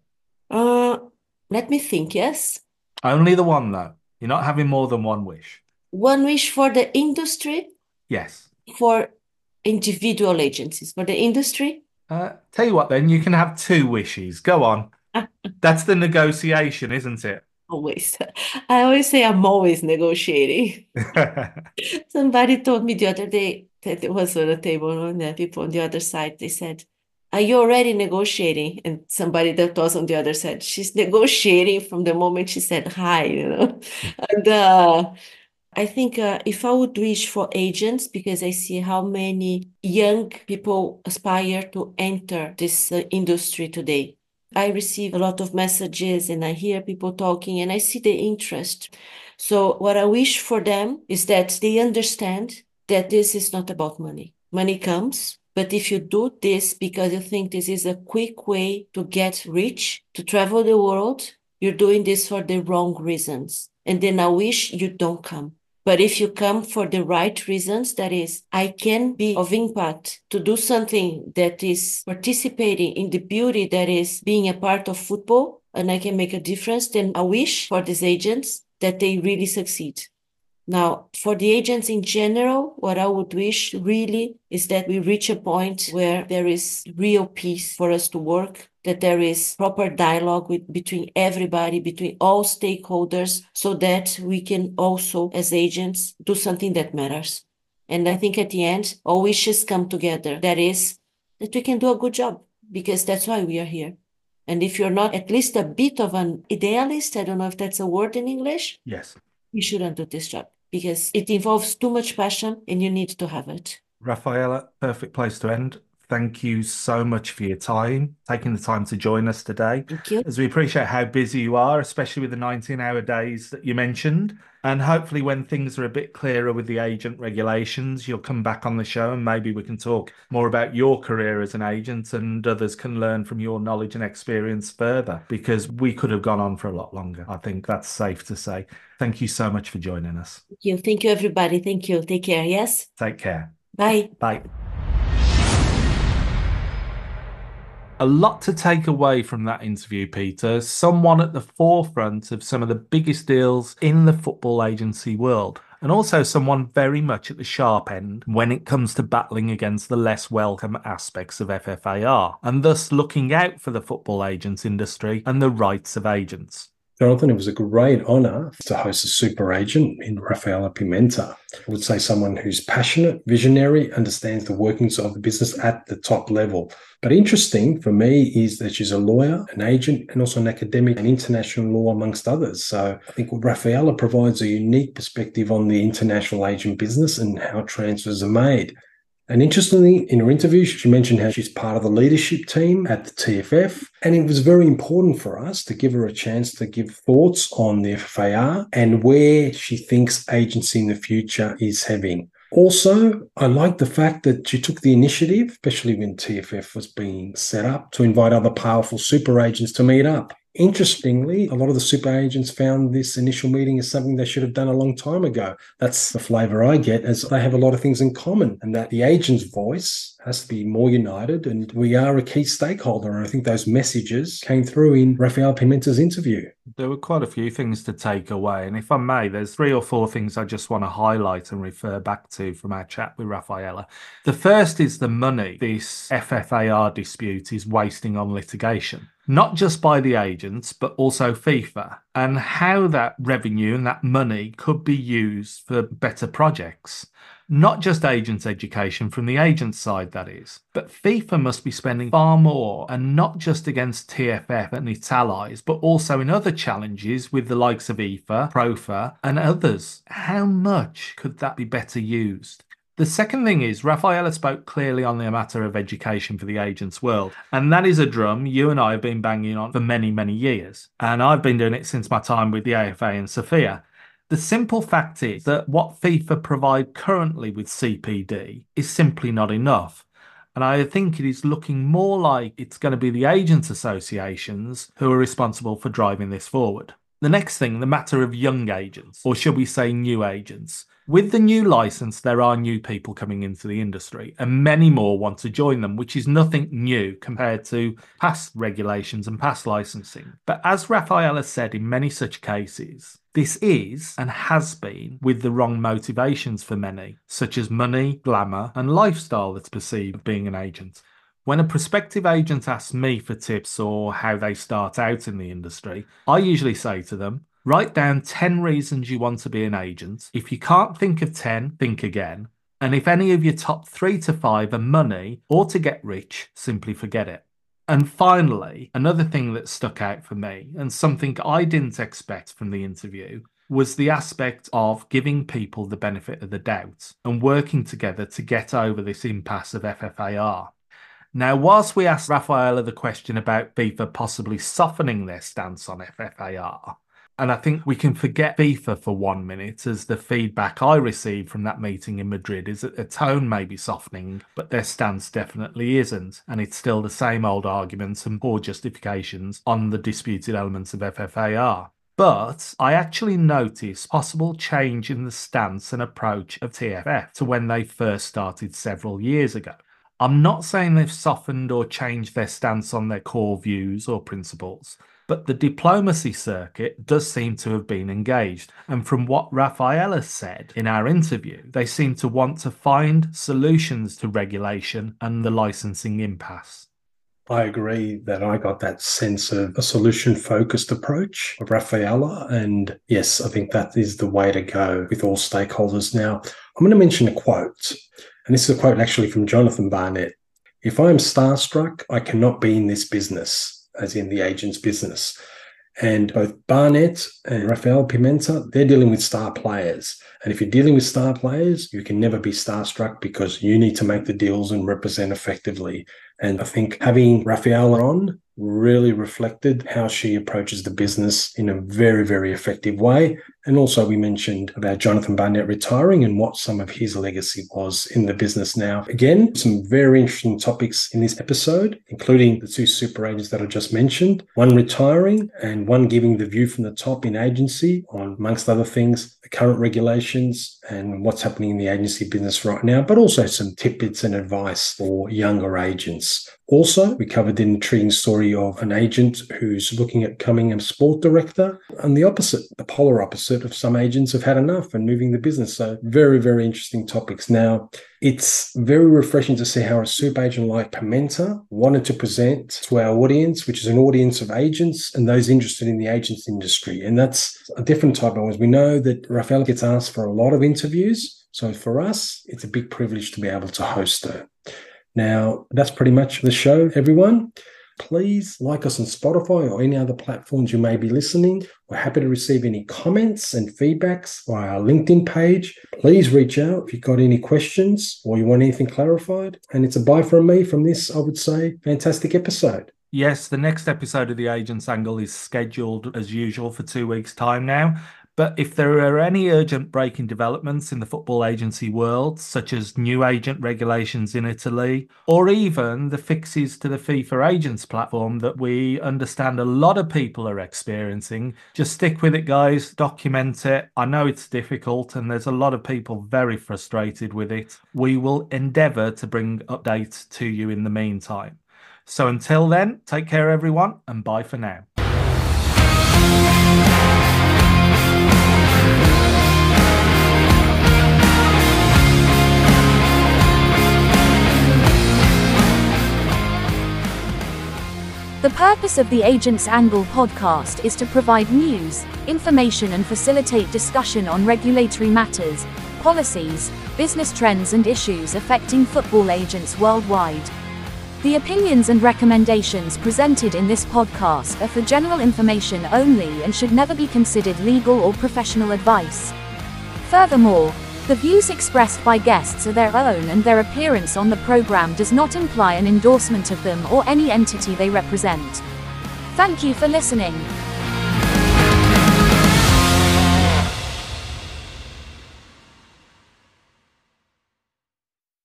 Let me think, yes? Only the one, though. You're not having more than one wish. One wish for the industry? Yes. For individual agencies? For the industry? Tell you what, then, you can have two wishes. Go on. That's the negotiation, isn't it? Always. I always say I'm always negotiating. Somebody told me the other day that it was on a table, and the people on the other side, they said, are you already negotiating? And somebody that was on the other side, she's negotiating from the moment she said hi, And I think if I would wish for agents, because I see how many young people aspire to enter this industry today. I receive a lot of messages and I hear people talking and I see the interest. So what I wish for them is that they understand that this is not about money. Money comes, but if you do this because you think this is a quick way to get rich, to travel the world, you're doing this for the wrong reasons. And then I wish you don't come. But if you come for the right reasons, that is, I can be of impact to do something that is participating in the beauty that is being a part of football, and I can make a difference, then I wish for these agents that they really succeed. Now, for the agents in general, what I would wish really is that we reach a point where there is real peace for us to work, that there is proper dialogue between everybody, between all stakeholders, so that we can also, as agents, do something that matters. And I think at the end, all wishes come together. That is, that we can do a good job, because that's why we are here. And if you're not at least a bit of an idealist, I don't know if that's a word in English. Yes. You shouldn't do this job, because it involves too much passion and you need to have it. Rafaela, perfect place to end. Thank you so much for your time, taking the time to join us today. Thank you. As we appreciate how busy you are, especially with the 19-hour days that you mentioned. And hopefully when things are a bit clearer with the agent regulations, you'll come back on the show and maybe we can talk more about your career as an agent and others can learn from your knowledge and experience further, because we could have gone on for a lot longer. I think that's safe to say. Thank you so much for joining us. Thank you. Thank you, everybody. Thank you. Take care. Yes. Take care. Bye. Bye. A lot to take away from that interview, Peter. Someone at the forefront of some of the biggest deals in the football agency world, and also someone very much at the sharp end when it comes to battling against the less welcome aspects of FFAR, and thus looking out for the football agents industry and the rights of agents. Jonathan, it was a great honour to host a super agent in Rafaela Pimenta. I would say someone who's passionate, visionary, understands the workings of the business at the top level. But interesting for me is that she's a lawyer, an agent, and also an academic in international law, amongst others. So I think Rafaela provides a unique perspective on the international agent business and how transfers are made. And interestingly, in her interview, she mentioned how she's part of the leadership team at the TFF. And it was very important for us to give her a chance to give thoughts on the FFAR and where she thinks agency in the future is heading. Also, I like the fact that she took the initiative, especially when TFF was being set up, to invite other powerful super agents to meet up. Interestingly, a lot of the super agents found this initial meeting as something they should have done a long time ago. That's the flavour I get, as they have a lot of things in common, and that the agent's voice has to be more united, and we are a key stakeholder. And I think those messages came through in Rafaela Pimenta's interview. There were quite a few things to take away, and if I may, there's 3 or 4 things I just want to highlight and refer back to from our chat with Rafaela. The first is the money this FFAR dispute is wasting on litigation, not just by the agents, but also FIFA, and how that revenue and that money could be used for better projects. Not just agents' education from the agent side, that is, but FIFA must be spending far more, and not just against TFF and its allies, but also in other challenges with the likes of IFA, PROFA, and others. How much could that be better used? The second thing is, Rafaela spoke clearly on the matter of education for the agents world, and that is a drum you and I have been banging on for many, many years, and I've been doing it since my time with the AFA and Sophia. The simple fact is that what FIFA provide currently with CPD is simply not enough. And I think it is looking more like it's going to be the agents associations who are responsible for driving this forward. The next thing, the matter of young agents, or should we say new agents. With the new license, there are new people coming into the industry, and many more want to join them, which is nothing new compared to past regulations and past licensing. But as Rafaela said, in many such cases, this is and has been with the wrong motivations for many, such as money, glamour, and lifestyle that's perceived of being an agent. When a prospective agent asks me for tips or how they start out in the industry, I usually say to them, write down 10 reasons you want to be an agent. If you can't think of 10, think again. And if any of your top 3 to 5 are money or to get rich, simply forget it. And finally, another thing that stuck out for me, and something I didn't expect from the interview, was the aspect of giving people the benefit of the doubt and working together to get over this impasse of FFAR. Now, whilst we asked Rafaela the question about FIFA possibly softening their stance on FFAR, and I think we can forget FIFA for 1 minute, as the feedback I received from that meeting in Madrid is that the tone may be softening, but their stance definitely isn't, and it's still the same old arguments and poor justifications on the disputed elements of FFAR. But I actually noticed possible change in the stance and approach of TFF to when they first started several years ago. I'm not saying they've softened or changed their stance on their core views or principles, but the diplomacy circuit does seem to have been engaged. And from what Rafaela said in our interview, they seem to want to find solutions to regulation and the licensing impasse. I agree that I got that sense of a solution-focused approach of Rafaela. And yes, I think that is the way to go with all stakeholders. Now, I'm going to mention a quote, and this is a quote actually from Jonathan Barnett. If I am starstruck, I cannot be in this business, as in the agent's business. And both Barnett and Rafaela Pimenta, they're dealing with star players. And if you're dealing with star players, you can never be starstruck because you need to make the deals and represent effectively. And I think having Rafaela on really reflected how she approaches the business in a very, very effective way. And also we mentioned about Jonathan Barnett retiring and what some of his legacy was in the business now. Again, some very interesting topics in this episode, including the two super agents that I just mentioned, one retiring and one giving the view from the top in agency on, amongst other things, the current regulations and what's happening in the agency business right now, but also some tidbits and advice for younger agents. Also, we covered the intriguing story of an agent who's looking at becoming a sport director, and the opposite, the polar opposite of some agents have had enough and moving the business. So very, very interesting topics. Now, it's very refreshing to see how a super agent like Pimenta wanted to present to our audience, which is an audience of agents and those interested in the agents industry. And that's a different type of audience. We know that Rafaela gets asked for a lot of interviews. So for us, it's a big privilege to be able to host her. Now, that's pretty much the show, everyone. Please like us on Spotify or any other platforms you may be listening. We're happy to receive any comments and feedbacks via our LinkedIn page. Please reach out if you've got any questions or you want anything clarified. And it's a bye from me from this, I would say, fantastic episode. Yes, the next episode of The Agent's Angle is scheduled as usual for 2 weeks' time now. But if there are any urgent breaking developments in the football agency world, such as new agent regulations in Italy, or even the fixes to the FIFA Agents platform that we understand a lot of people are experiencing, just stick with it, guys. Document it. I know it's difficult and there's a lot of people very frustrated with it. We will endeavour to bring updates to you in the meantime. So until then, take care, everyone, and bye for now. The purpose of the Agent's Angle podcast is to provide news, information and facilitate discussion on regulatory matters, policies, business trends and issues affecting football agents worldwide. The opinions and recommendations presented in this podcast are for general information only and should never be considered legal or professional advice. Furthermore, the views expressed by guests are their own and their appearance on the program does not imply an endorsement of them or any entity they represent. Thank you for listening.